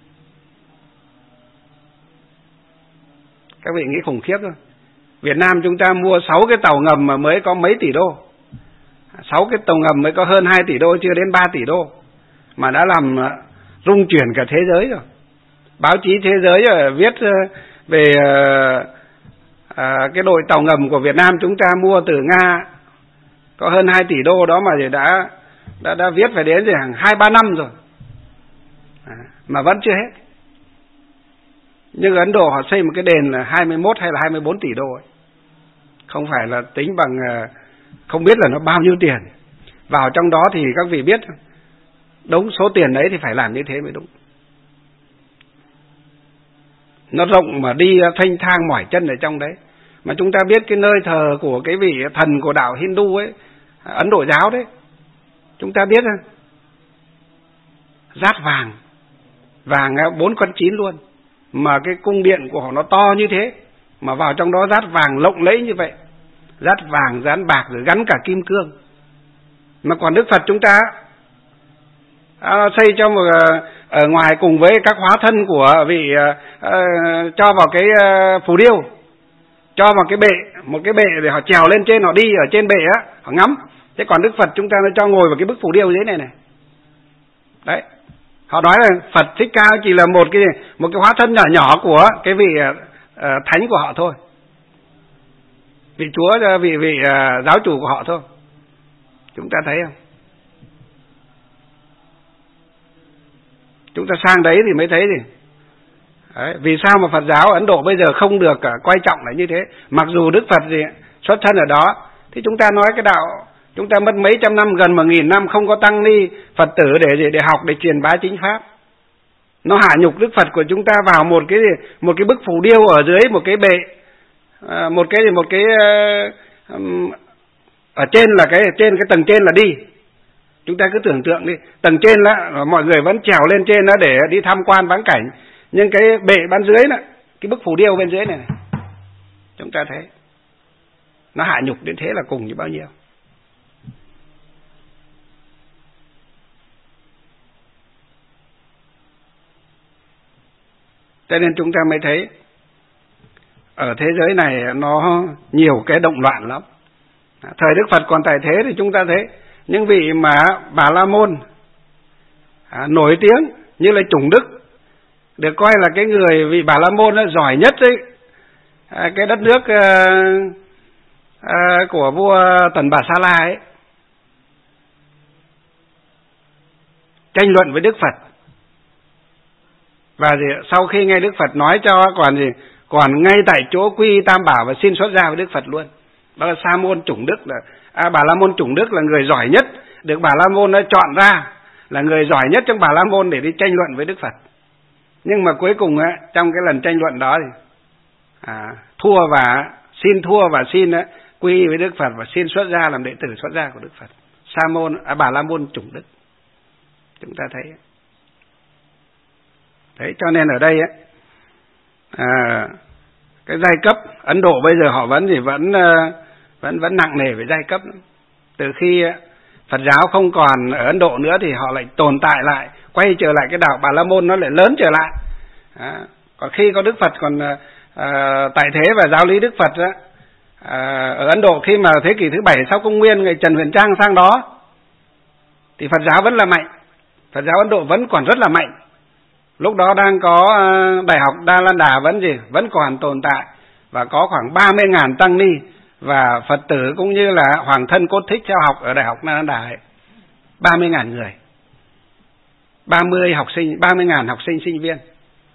Các vị nghĩ khủng khiếp thôi. Việt Nam chúng ta mua 6 cái tàu ngầm mà mới có mấy tỷ đô. 6 cái tàu ngầm mới có hơn 2 tỷ đô, chưa đến 3 tỷ đô. Mà đã làm rung chuyển cả thế giới rồi. Báo chí thế giới viết về cái đội tàu ngầm của Việt Nam chúng ta mua từ Nga có hơn 2 tỷ đô đó, mà thì đã viết phải đến hàng 2-3 năm rồi mà vẫn chưa hết. Nhưng Ấn Độ họ xây một cái đền là 21 hay là 24 tỷ đô ấy. Không phải là tính bằng không biết là nó bao nhiêu tiền. Vào trong đó thì các vị biết đúng số tiền đấy thì phải làm như thế mới đúng. Nó rộng mà đi thanh thang mỏi chân ở trong đấy. Mà chúng ta biết cái nơi thờ của cái vị thần của đạo Hindu ấy, Ấn Độ giáo đấy, chúng ta biết không? Dát vàng 4 con 9 luôn. Mà cái cung điện của họ nó to như thế, mà vào trong đó dát vàng lộng lẫy như vậy, dát vàng dán bạc rồi gắn cả kim cương. Mà còn Đức Phật chúng ta xây cho một ở ngoài cùng với các hóa thân của vị cho vào cái phù điêu, cho vào một cái bệ để họ trèo lên trên, họ đi ở trên bệ họ ngắm. Thế còn Đức Phật chúng ta nó cho ngồi vào cái bức phù điêu dưới này này. Đấy. Họ nói là Phật Thích Ca chỉ là một cái hóa thân nhỏ nhỏ của cái vị thánh của họ thôi, vị chúa, vị giáo chủ của họ thôi. Chúng ta thấy không? Chúng ta sang đấy thì mới thấy gì. Đấy, vì sao mà Phật giáo Ấn Độ bây giờ không được coi trọng là như thế? Mặc dù Đức Phật gì xuất thân ở đó, thì chúng ta nói cái đạo, chúng ta mất mấy trăm năm, gần 1000 năm không có tăng ni Phật tử để học, để truyền bá chính pháp. Nó hạ nhục Đức Phật của chúng ta vào một cái bức phù điêu ở dưới một cái bệ, một cái ở trên là trên cái tầng trên là đi. Chúng ta cứ tưởng tượng đi, tầng trên là mọi người vẫn trèo lên trên đó để đi tham quan vãng cảnh, nhưng cái bệ bên dưới này, cái bức phù điêu bên dưới này, chúng ta thấy nó hạ nhục đến thế là cùng như bao nhiêu. Cho nên chúng ta mới thấy ở thế giới này nó nhiều cái động loạn lắm. Thời Đức Phật còn tại thế thì chúng ta thấy những vị mà Bà La Môn nổi tiếng như là Chủng Đức, được coi là cái người vị Bà La Môn giỏi nhất đấy, cái đất nước của vua Tần Bà Sa La ấy, tranh luận với Đức Phật. Và sau khi nghe Đức Phật nói cho còn ngay tại chỗ quy Tam Bảo và xin xuất gia với Đức Phật luôn. Đó là Sa môn Chủng Đức, Bà La Môn Chủng Đức là người giỏi nhất, được Bà La Môn đã chọn ra là người giỏi nhất trong Bà La Môn để đi tranh luận với Đức Phật. Nhưng mà cuối cùng trong cái lần tranh luận đó thì thua và xin quy với Đức Phật và xin xuất gia làm đệ tử xuất gia của Đức Phật. Bà La Môn Chủng Đức. Chúng ta thấy. Đấy, cho nên ở đây cái giai cấp Ấn Độ bây giờ họ vẫn nặng nề với giai cấp. Từ khi Phật giáo không còn ở Ấn Độ nữa thì họ lại tồn tại lại, quay trở lại cái đạo Bà La Môn nó lại lớn trở lại. Còn khi có Đức Phật còn tại thế và giáo lý Đức Phật ở Ấn Độ, khi mà thế kỷ thứ 7 sau công nguyên, người Trần Huyền Trang sang đó thì Phật giáo vẫn là mạnh, Phật giáo Ấn Độ vẫn còn rất là mạnh. Lúc đó đang có Đại học Đa Lan Đà vẫn còn tồn tại, và có khoảng 30.000 tăng ni và Phật tử cũng như là hoàng thân cốt thích theo học ở Đại học Đa Lan Đà ấy. 30.000 người, 30.000 học sinh sinh viên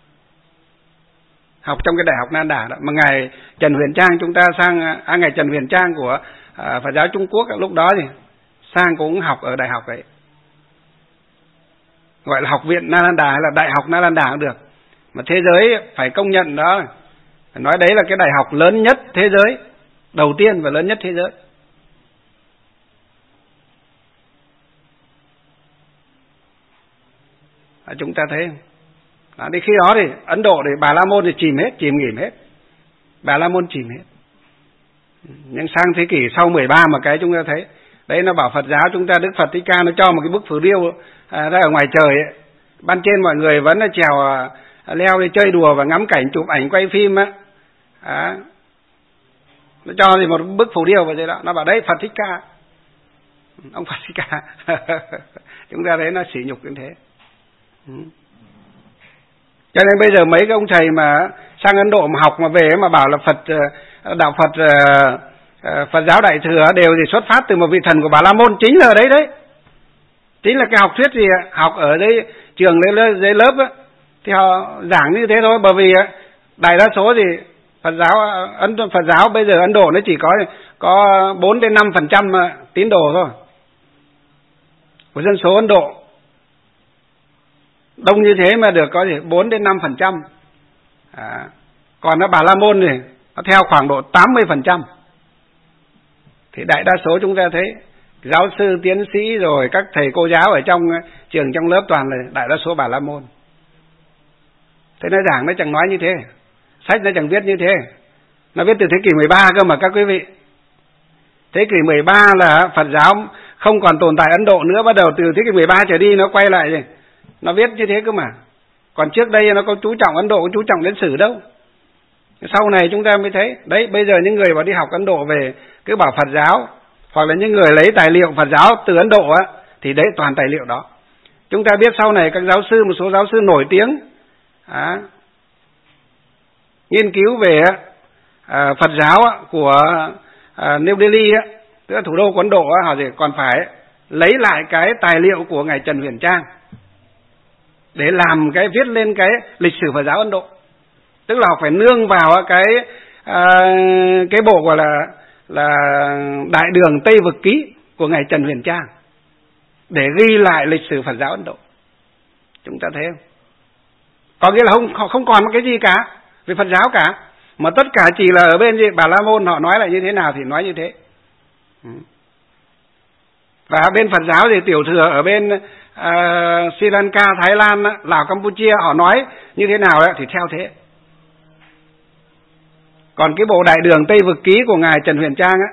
học trong cái Đại học Đa Lan Đà đó. Mà ngài Trần Huyền Trang chúng ta ngài Trần Huyền Trang của Phật giáo Trung Quốc lúc đó thì sang cũng học ở đại học ấy, gọi là học viện Na Lan Đà hay là đại học Na Lan Đà cũng được, mà thế giới phải công nhận đó, phải nói đấy là cái đại học lớn nhất thế giới, đầu tiên và lớn nhất thế giới. Chúng ta thấy không? Đến khi đó thì Ấn Độ thì Bà La Môn thì chìm nghỉm hết, Bà La Môn chìm hết. Nhưng sang thế kỷ sau 13 mà cái chúng ta thấy đấy, nó bảo Phật giáo chúng ta, Đức Phật Thích Ca nó cho một cái bức phù điêu ra ở ngoài trời ấy. Ban trên mọi người vẫn trèo leo đi chơi đùa và ngắm cảnh, chụp ảnh, quay phim á. Nó cho thì một bức phù điêu vào dưới đó, nó bảo đấy Phật Thích Ca, ông Phật Thích Ca. Chúng ta thấy nó sỉ nhục như thế. Cho nên bây giờ mấy cái ông thầy mà sang Ấn Độ mà học mà về mà bảo là đạo Phật giáo Đại Thừa đều thì xuất phát từ một vị thần của Bà La Môn, chính là ở đấy. Chính là cái học thuyết gì học ở dưới trường dưới lớp á, thì họ giảng như thế thôi. Bởi vì đại đa số thì Phật giáo bây giờ Ấn Độ nó chỉ có 4 đến 5% tín đồ thôi của dân số Ấn Độ. Đông như thế mà được có 4 đến 5%. Còn nó Bà La Môn thì nó theo khoảng độ 80%. Thì đại đa số chúng ta thấy giáo sư, tiến sĩ rồi các thầy cô giáo ở trong trường, trong lớp toàn là đại đa số Bà La Môn. Thế nó giảng nó chẳng nói như thế, sách nó chẳng viết như thế. Nó viết từ thế kỷ 13 cơ mà các quý vị. Thế kỷ 13 là Phật giáo không còn tồn tại Ấn Độ nữa, bắt đầu từ thế kỷ 13 trở đi nó quay lại rồi. Nó viết như thế cơ mà. Còn trước đây nó có chú trọng Ấn Độ, có chú trọng đến sử đâu. Sau này chúng ta mới thấy, đấy bây giờ những người mà đi học Ấn Độ về cứ bảo Phật giáo, hoặc là những người lấy tài liệu Phật giáo từ Ấn Độ á, thì đấy toàn tài liệu đó. Chúng ta biết sau này các giáo sư, một số giáo sư nổi tiếng nghiên cứu về Phật giáo của New Delhi, tức là thủ đô của Ấn Độ, họ thì còn phải lấy lại cái tài liệu của ngài Trần Huyền Trang để làm cái viết lên cái lịch sử Phật giáo Ấn Độ. Tức là họ phải nương vào cái bộ gọi là Đại Đường Tây Vực Ký của ngài Trần Huyền Trang để ghi lại lịch sử Phật giáo Ấn Độ. Chúng ta thấy không? Có nghĩa là không còn cái gì cả về Phật giáo cả, mà tất cả chỉ là ở bên Bà La Môn họ nói là như thế nào thì nói như thế. Và bên Phật giáo thì tiểu thừa ở bên Sri Lanka, Thái Lan, Lào, Campuchia họ nói như thế nào thì theo thế. Còn cái bộ Đại Đường Tây Vực Ký của ngài Trần Huyền Trang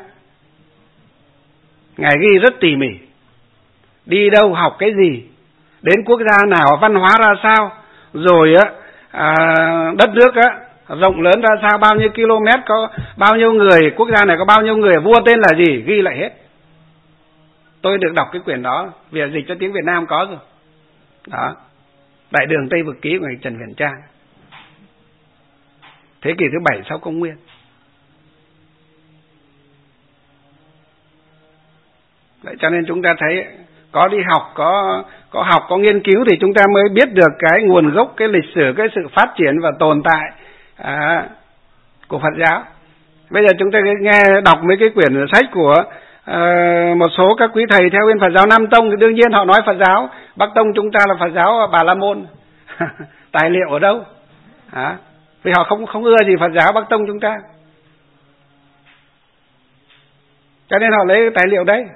ngài ghi rất tỉ mỉ, đi đâu học cái gì, đến quốc gia nào văn hóa ra sao, rồi đất nước rộng lớn ra sao, bao nhiêu km, có bao nhiêu người, quốc gia này có bao nhiêu người, vua tên là gì, ghi lại hết. Tôi được đọc cái quyển đó, vì dịch cho tiếng Việt Nam có rồi. Đó, Đại Đường Tây Vực Ký của ngài Trần Huyền Trang, thế kỷ thứ 7 sau công nguyên. Vậy cho nên chúng ta thấy có đi học, có học, có nghiên cứu thì chúng ta mới biết được cái nguồn gốc, cái lịch sử, cái sự phát triển và tồn tại của Phật giáo. Bây giờ chúng ta nghe đọc mấy cái quyển sách của một số các quý thầy theo bên Phật giáo Nam Tông thì đương nhiên họ nói Phật giáo Bắc Tông chúng ta là Phật giáo Bà La Môn. Tài liệu ở đâu? Vì họ không ưa gì Phật giáo Bắc Tông chúng ta, cho nên họ lấy tài liệu đấy.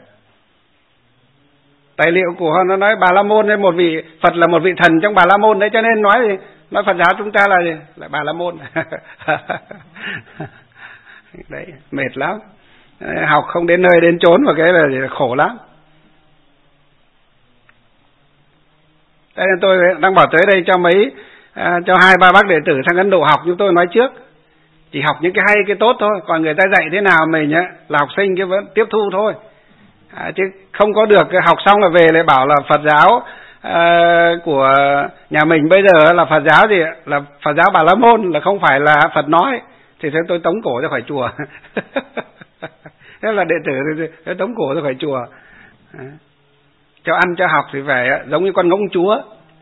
Tài liệu của họ nó nói Bà La Môn, một vị Phật là một vị thần trong Bà La Môn đấy, cho nên nói Phật giáo chúng ta là gì? Là Bà La Môn. Đấy, mệt lắm. Học không đến nơi đến chốn và cái là khổ lắm. Thế nên tôi đang bảo tới đây cho 2-3 bác đệ tử sang Ấn Độ học, như tôi nói trước, chỉ học những cái hay cái tốt thôi, còn người ta dạy thế nào mình là học sinh cái vẫn tiếp thu thôi. Chứ không có được học xong là về lại bảo là Phật giáo của nhà mình bây giờ là Phật giáo gì, là Phật giáo Bà La Môn, là không phải là Phật nói, thì thế tôi tống cổ ra khỏi chùa. Thế là đệ tử thì tống cổ ra khỏi chùa. Cho ăn cho học thì phải giống như con ngỗng chúa.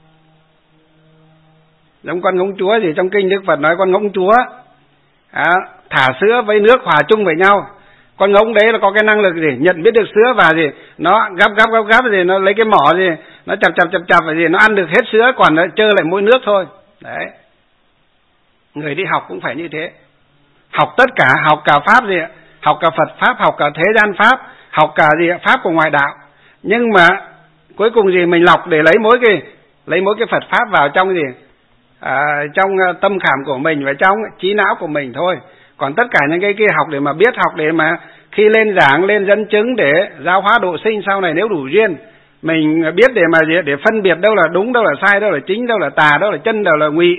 Giống con ngỗng chúa thì trong kinh Đức Phật nói con ngỗng chúa thả sữa với nước hòa chung với nhau. Con ngỗng đấy là có cái năng lực gì, nhận biết được sữa và gì, nó gắp gì, nó lấy cái mỏ gì, nó chập gì, nó ăn được hết sữa, còn nó trơ lại mỗi nước thôi. Đấy. Người đi học cũng phải như thế. Học tất cả, học cả pháp gì, học cả Phật pháp, học cả thế gian pháp, học cả gì pháp của ngoại đạo. Nhưng mà cuối cùng gì mình lọc để lấy mỗi cái Phật pháp vào trong gì, trong tâm khảm của mình và trong trí não của mình thôi. Còn tất cả những cái kia học để mà biết, học để mà khi lên giảng, lên dẫn chứng để giáo hóa độ sinh sau này nếu đủ duyên, mình biết để mà gì, để phân biệt đâu là đúng, đâu là sai, đâu là chính, đâu là tà, đâu là chân, đâu là ngụy,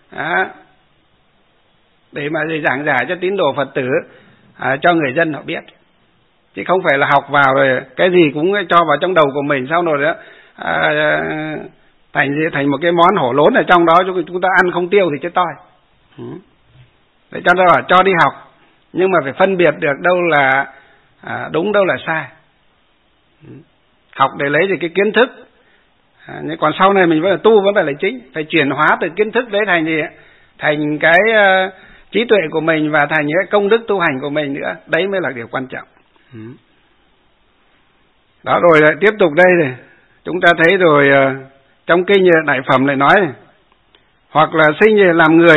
để mà gì giảng giải cho tín đồ Phật tử, cho người dân họ biết. Chứ không phải là học vào rồi cái gì cũng cho vào trong đầu của mình, sau rồi đó thành một cái món hổ lốn ở trong đó, chúng ta ăn không tiêu thì chết toi. Để cho nó cho đi học, nhưng mà phải phân biệt được đâu là đúng, đâu là sai. Học để lấy được cái kiến thức, nhưng còn sau này mình vẫn là tu, vẫn phải là chính, phải chuyển hóa từ kiến thức đấy thành gì, thành cái trí tuệ của mình và thành những công đức tu hành của mình nữa. Đấy mới là điều quan trọng. Đó, rồi lại tiếp tục đây này, chúng ta thấy rồi trong kinh Đại Phẩm lại nói này, hoặc là sinh làm người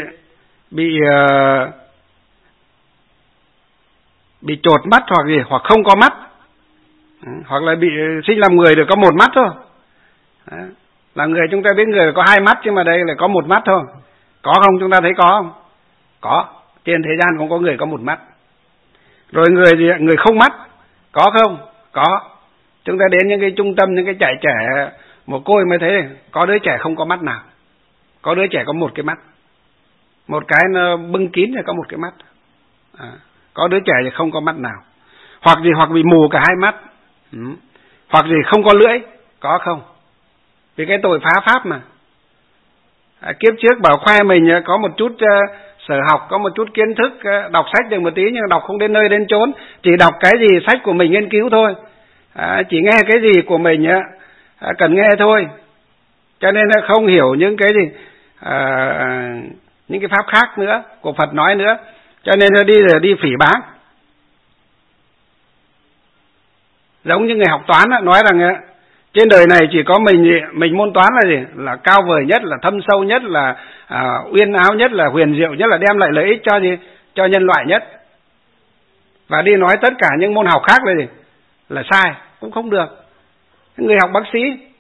bị chột mắt hoặc gì, hoặc không có mắt, hoặc là bị sinh làm người được có một mắt thôi. Làm người chúng ta biết người có 2 mắt, nhưng mà đây là có 1 mắt thôi. Có không? Chúng ta thấy có không? Có. Trên thế gian cũng có người có 1 mắt. Rồi người không mắt, có không? Có. Chúng ta đến những cái trung tâm, những cái trại trẻ mồ côi mới thấy có đứa trẻ không có mắt nào. Có đứa trẻ có 1 cái mắt. Một cái nó bưng kín thì có 1 cái mắt. Có đứa trẻ thì không có mắt nào. Hoặc bị mù cả 2 mắt. Hoặc không có lưỡi, có không? vì cái tội phá pháp mà. Kiếp trước bảo khoe mình có một chút sở học, có một chút kiến thức, đọc sách được một tí nhưng đọc không đến nơi đến chốn, chỉ đọc cái gì sách của mình nghiên cứu thôi, chỉ nghe cái gì của mình cần nghe thôi, cho nên không hiểu những cái gì những cái pháp khác nữa của Phật nói nữa, cho nên đi phỉ báng. Giống như người học toán nói rằng trên đời này chỉ có mình môn toán là gì? Là cao vời nhất, là thâm sâu nhất, là uyên áo nhất, là huyền diệu nhất, là đem lại lợi ích cho gì? Cho nhân loại nhất. Và đi nói tất cả những môn học khác là gì? Là sai, cũng không được. Người học bác sĩ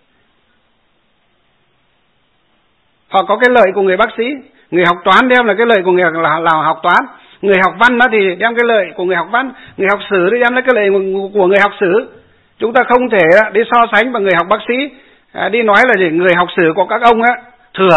họ có cái lợi của người bác sĩ, người học toán đem là cái lợi của người là học toán, người học văn thì đem cái lợi của người học văn, người học sử thì đem lấy cái lợi của người học sử. Chúng ta không thể đi so sánh bằng người học bác sĩ, đi nói là gì? Người học sử của các ông thừa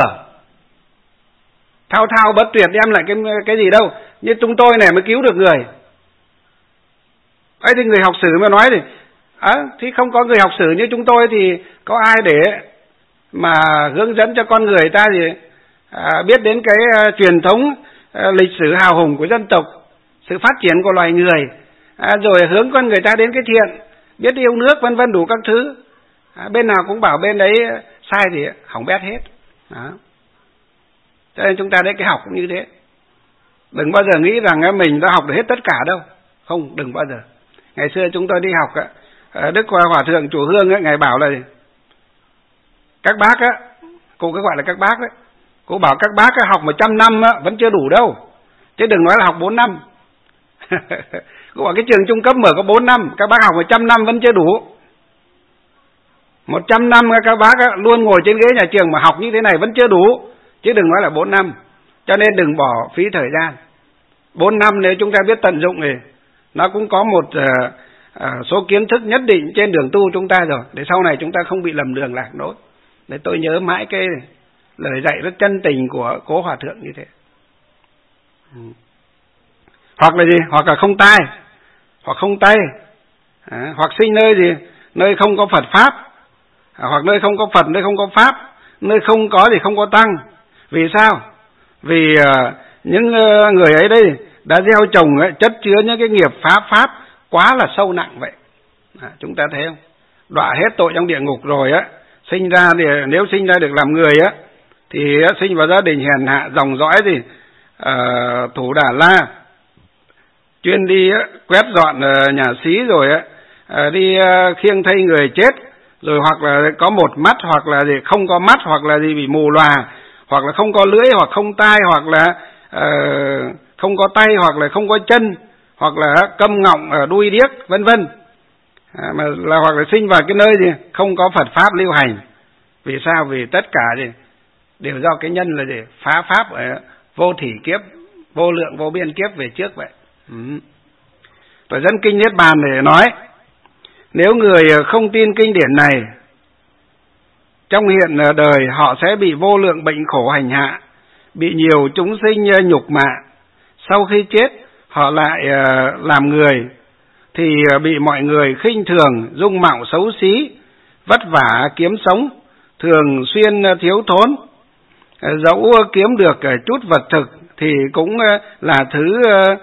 thao thao bất tuyệt đem lại cái gì đâu, như chúng tôi này mới cứu được người. Ấy thì người học sử mà nói thì không có người học sử như chúng tôi thì có ai để mà hướng dẫn cho con người ta gì biết đến cái truyền thống lịch sử hào hùng của dân tộc, sự phát triển của loài người, rồi hướng con người ta đến cái thiện, biết yêu nước vân vân đủ các thứ. Bên nào cũng bảo bên đấy sai thì hỏng bét hết. Đó. Cho nên chúng ta đấy cái học cũng như thế. Đừng bao giờ nghĩ rằng mình đã học được hết tất cả đâu. Không, đừng bao giờ. Ngày xưa chúng tôi đi học Đức Hòa Thượng Chùa Hương Ngài bảo là các bác cô cứ gọi là các bác đấy, cô bảo các bác học 100 năm vẫn chưa đủ đâu, chứ đừng nói là học 4 năm. Cô bảo cái trường trung cấp mở có 4 năm, các bác học 100 năm vẫn chưa đủ. 100 năm các bác luôn ngồi trên ghế nhà trường mà học như thế này vẫn chưa đủ, chứ đừng nói là 4 năm. Cho nên đừng bỏ phí thời gian. 4 năm nếu chúng ta biết tận dụng thì nó cũng có một số kiến thức nhất định trên đường tu chúng ta rồi, để sau này chúng ta không bị lầm đường lạc lối. Để tôi nhớ mãi cái lời dạy rất chân tình của Cố Hòa Thượng như thế. Hoặc là gì? Hoặc là không tai, hoặc không tay, hoặc sinh nơi gì? Nơi không có Phật Pháp, hoặc nơi không có Phật, nơi không có Pháp, nơi không có thì không có Tăng. Vì sao? Vì những người ấy đây đã gieo trồng chất chứa những cái nghiệp phá Pháp quá là sâu nặng vậy. Chúng ta thấy không? Đọa hết tội trong địa ngục rồi sinh ra thì nếu sinh ra được làm người thì sinh vào gia đình hèn hạ, dòng dõi thì thủ Đà La, chuyên đi quét dọn nhà xí, rồi đi khiêng thây người chết, rồi hoặc là có một mắt, hoặc là gì không có mắt, hoặc là gì bị mù lòa, hoặc là không có lưỡi, hoặc không tai, hoặc là không có tay, hoặc là không có chân, hoặc là câm ngọng, đuôi điếc, vân vân. Mà là hoặc là sinh vào cái nơi gì không có Phật Pháp lưu hành. Vì sao? Vì tất cả gì đều do cái nhân là gì phá Pháp ở vô thỉ kiếp, vô lượng vô biên kiếp về trước vậy. Tôi dẫn kinh Niết Bàn để nói, nếu người không tin kinh điển này, trong hiện đời họ sẽ bị vô lượng bệnh khổ hành hạ, bị nhiều chúng sinh nhục mạ. Sau khi chết họ lại làm người thì bị mọi người khinh thường, dung mạo xấu xí, vất vả kiếm sống, thường xuyên thiếu thốn. Dẫu kiếm được chút vật thực thì cũng là thứ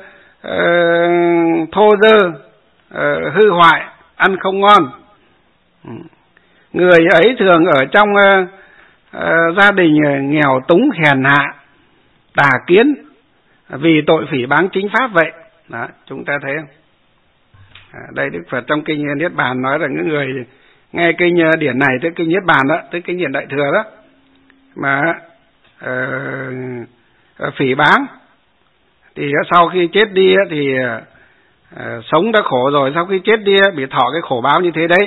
thô dơ, hư hoại, ăn không ngon. Người ấy thường ở trong gia đình nghèo túng hèn hạ, tà kiến, vì tội phỉ báng chính pháp vậy. Đó, chúng ta thấy không? Đây Đức Phật trong kinh Niết Bàn nói rằng những người nghe kinh điển này, tới kinh Niết Bàn đó, tới kinh điển Đại Thừa đó, mà phỉ báng thì sau khi chết đi thì sống đã khổ rồi, sau khi chết đi bị thọ cái khổ báo như thế đấy.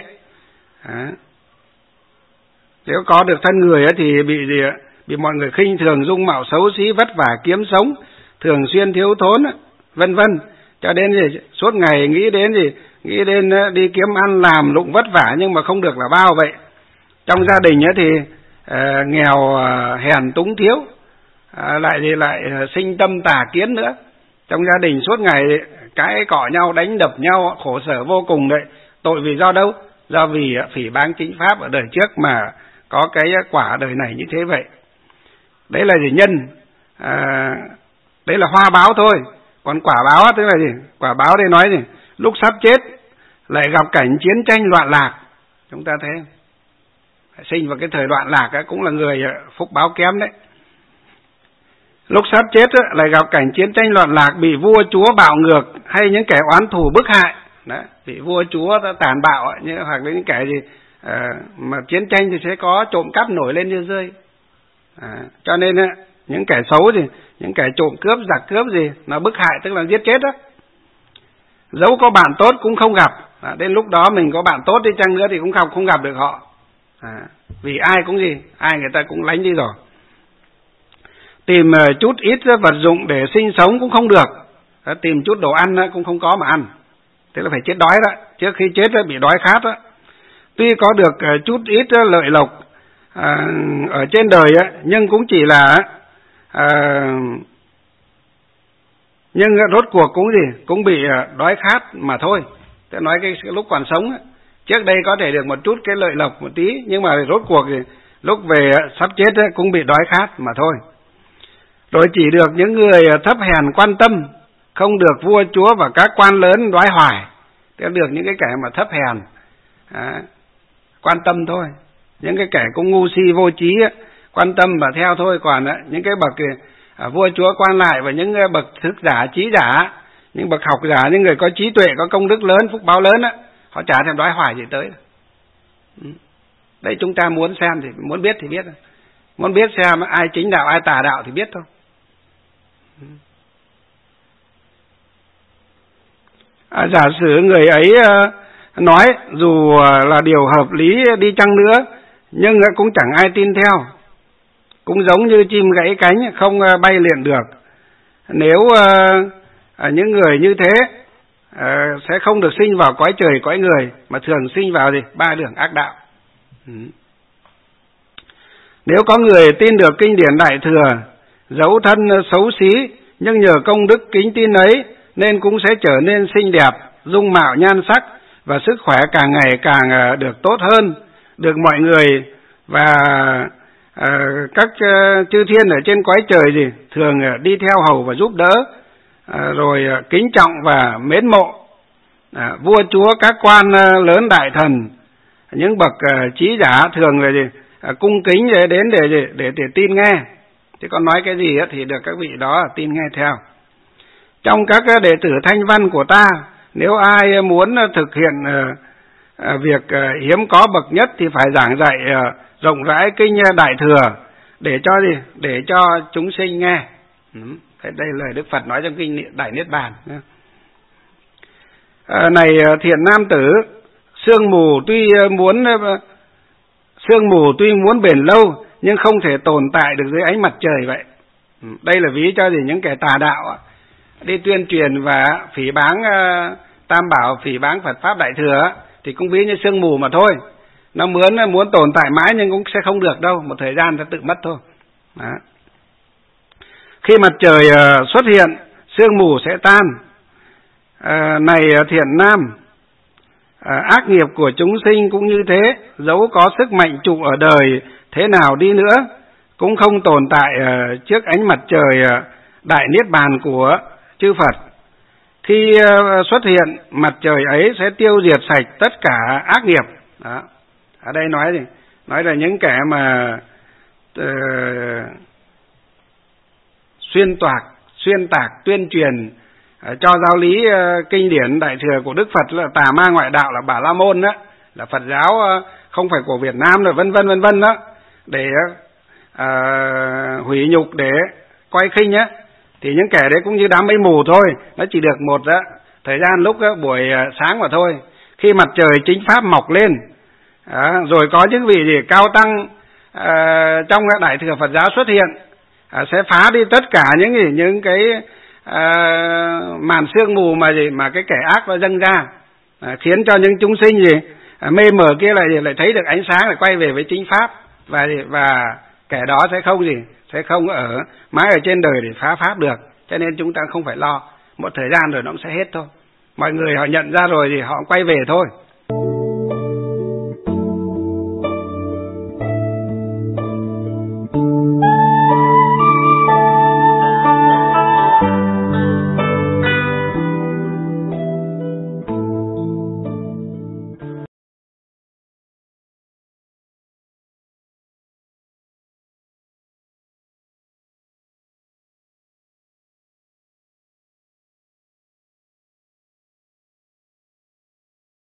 Nếu có được thân người thì bị mọi người khinh thường, dung mạo xấu xí, vất vả kiếm sống, thường xuyên thiếu thốn, vân vân. Cho đến gì suốt ngày nghĩ đến đi kiếm ăn làm lụng vất vả nhưng mà không được là bao vậy. Trong gia đình thì nghèo hèn túng thiếu, lại sinh tâm tà kiến nữa. Trong gia đình suốt ngày cãi cọ nhau, đánh đập nhau, khổ sở vô cùng đấy. Tội vì do đâu? Do vì phỉ báng chính pháp ở đời trước mà có cái quả đời này như thế vậy. Đấy là gì? Nhân, đấy là hoa báo thôi. Còn quả báo tức là gì? Quả báo đây nói gì? Lúc sắp chết lại gặp cảnh chiến tranh loạn lạc. Chúng ta thấy sinh vào cái thời loạn lạc cũng là người phúc báo kém đấy. Lúc sắp chết lại gặp cảnh chiến tranh loạn lạc, bị vua chúa bạo ngược hay những kẻ oán thù bức hại. Đấy, bị vua chúa tàn bạo hoặc là những kẻ gì mà chiến tranh thì sẽ có trộm cắp nổi lên như rơi. Cho nên những kẻ xấu gì, những kẻ trộm cướp, giặc cướp gì nó bức hại, tức là giết chết đó. Dẫu có bạn tốt cũng không gặp. Đến lúc đó mình có bạn tốt đi chăng nữa thì cũng không gặp được họ. Vì ai cũng gì, ai người ta cũng lánh đi rồi. Tìm chút ít vật dụng để sinh sống cũng không được. Tìm chút đồ ăn cũng không có mà ăn. Thế là phải chết đói đó. Trước khi chết bị đói khát đó. Tuy có được chút ít lợi lộc ở trên đời nhưng cũng chỉ là nhưng rốt cuộc cũng gì, cũng bị đói khát mà thôi. Tôi nói cái lúc còn sống trước đây có thể được một chút cái lợi lộc một tí, nhưng mà rốt cuộc thì lúc về sắp chết cũng bị đói khát mà thôi. Rồi chỉ được những người thấp hèn quan tâm, không được vua chúa và các quan lớn đoái hoài. Tức được những cái kẻ mà thấp hèn quan tâm thôi. Những cái kẻ cũng ngu si vô trí quan tâm và theo thôi. Còn những cái bậc vua chúa quan lại và những bậc thức giả, trí giả, những bậc học giả, những người có trí tuệ, có công đức lớn, phúc báo lớn họ chả thèm đoái hoài gì tới. Đấy, chúng ta muốn xem thì muốn biết thì biết, muốn biết xem ai chính đạo ai tà đạo thì biết thôi. Giả sử người ấy nói dù là điều hợp lý đi chăng nữa nhưng cũng chẳng ai tin theo, cũng giống như chim gãy cánh không bay liền được. Nếu những người như thế sẽ không được sinh vào cõi trời cõi người, mà thường sinh vào gì? Ba đường ác đạo. Nếu có người tin được kinh điển Đại Thừa, dẫu thân xấu xí nhưng nhờ công đức kính tin ấy nên cũng sẽ trở nên xinh đẹp, dung mạo nhan sắc và sức khỏe càng ngày càng được tốt hơn, được mọi người và các chư thiên ở trên cõi trời gì thường đi theo hầu và giúp đỡ, rồi kính trọng và mến mộ. Vua chúa, các quan lớn đại thần, những bậc trí giả thường là gì cung kính đến để tin nghe. Chứ còn nói cái gì thì được các vị đó tin nghe theo. Trong các đệ tử thanh văn của ta, nếu ai muốn thực hiện việc hiếm có bậc nhất thì phải giảng dạy rộng rãi kinh Đại Thừa để cho gì? Để cho chúng sinh nghe. Đây lời Đức Phật nói trong kinh Đại Niết Bàn. Này thiện nam tử, sương mù tuy muốn bền lâu nhưng không thể tồn tại được dưới ánh mặt trời vậy. Đây là ví cho gì? Những kẻ tà đạo đi tuyên truyền và phỉ báng Tam Bảo, phỉ báng Phật Pháp Đại Thừa thì cũng ví như sương mù mà thôi. Nó muốn tồn tại mãi nhưng cũng sẽ không được đâu, một thời gian sẽ tự mất thôi. Đó. Khi mặt trời xuất hiện, sương mù sẽ tan. Này thiện nam, ác nghiệp của chúng sinh cũng như thế, dẫu có sức mạnh trụ ở đời thế nào đi nữa cũng không tồn tại trước ánh mặt trời Đại Niết Bàn của chư Phật. Khi xuất hiện, mặt trời ấy sẽ tiêu diệt sạch tất cả ác nghiệp. Đó. Ở đây nói gì? Nói là những kẻ mà xuyên tạc, tuyên truyền cho giáo lý kinh điển Đại Thừa của Đức Phật là tà ma ngoại đạo, là Bà La Môn đó, là Phật giáo không phải của Việt Nam rồi vân vân đó, để hủy nhục, để coi khinh á, thì những kẻ đấy cũng như đám mây mù thôi, nó chỉ được một thời gian lúc buổi sáng mà thôi. Khi mặt trời chính pháp mọc lên, rồi có những vị gì cao tăng trong Đại Thừa Phật giáo xuất hiện, sẽ phá đi tất cả những cái màn sương mù mà cái kẻ ác nó dâng ra, khiến cho những chúng sinh mê mờ kia lại thấy được ánh sáng, lại quay về với chính pháp, và kẻ đó sẽ không ở mãi ở trên đời để phá pháp được. Cho nên chúng ta không phải lo, một thời gian rồi nó cũng sẽ hết thôi. Mọi người họ nhận ra rồi thì họ quay về thôi.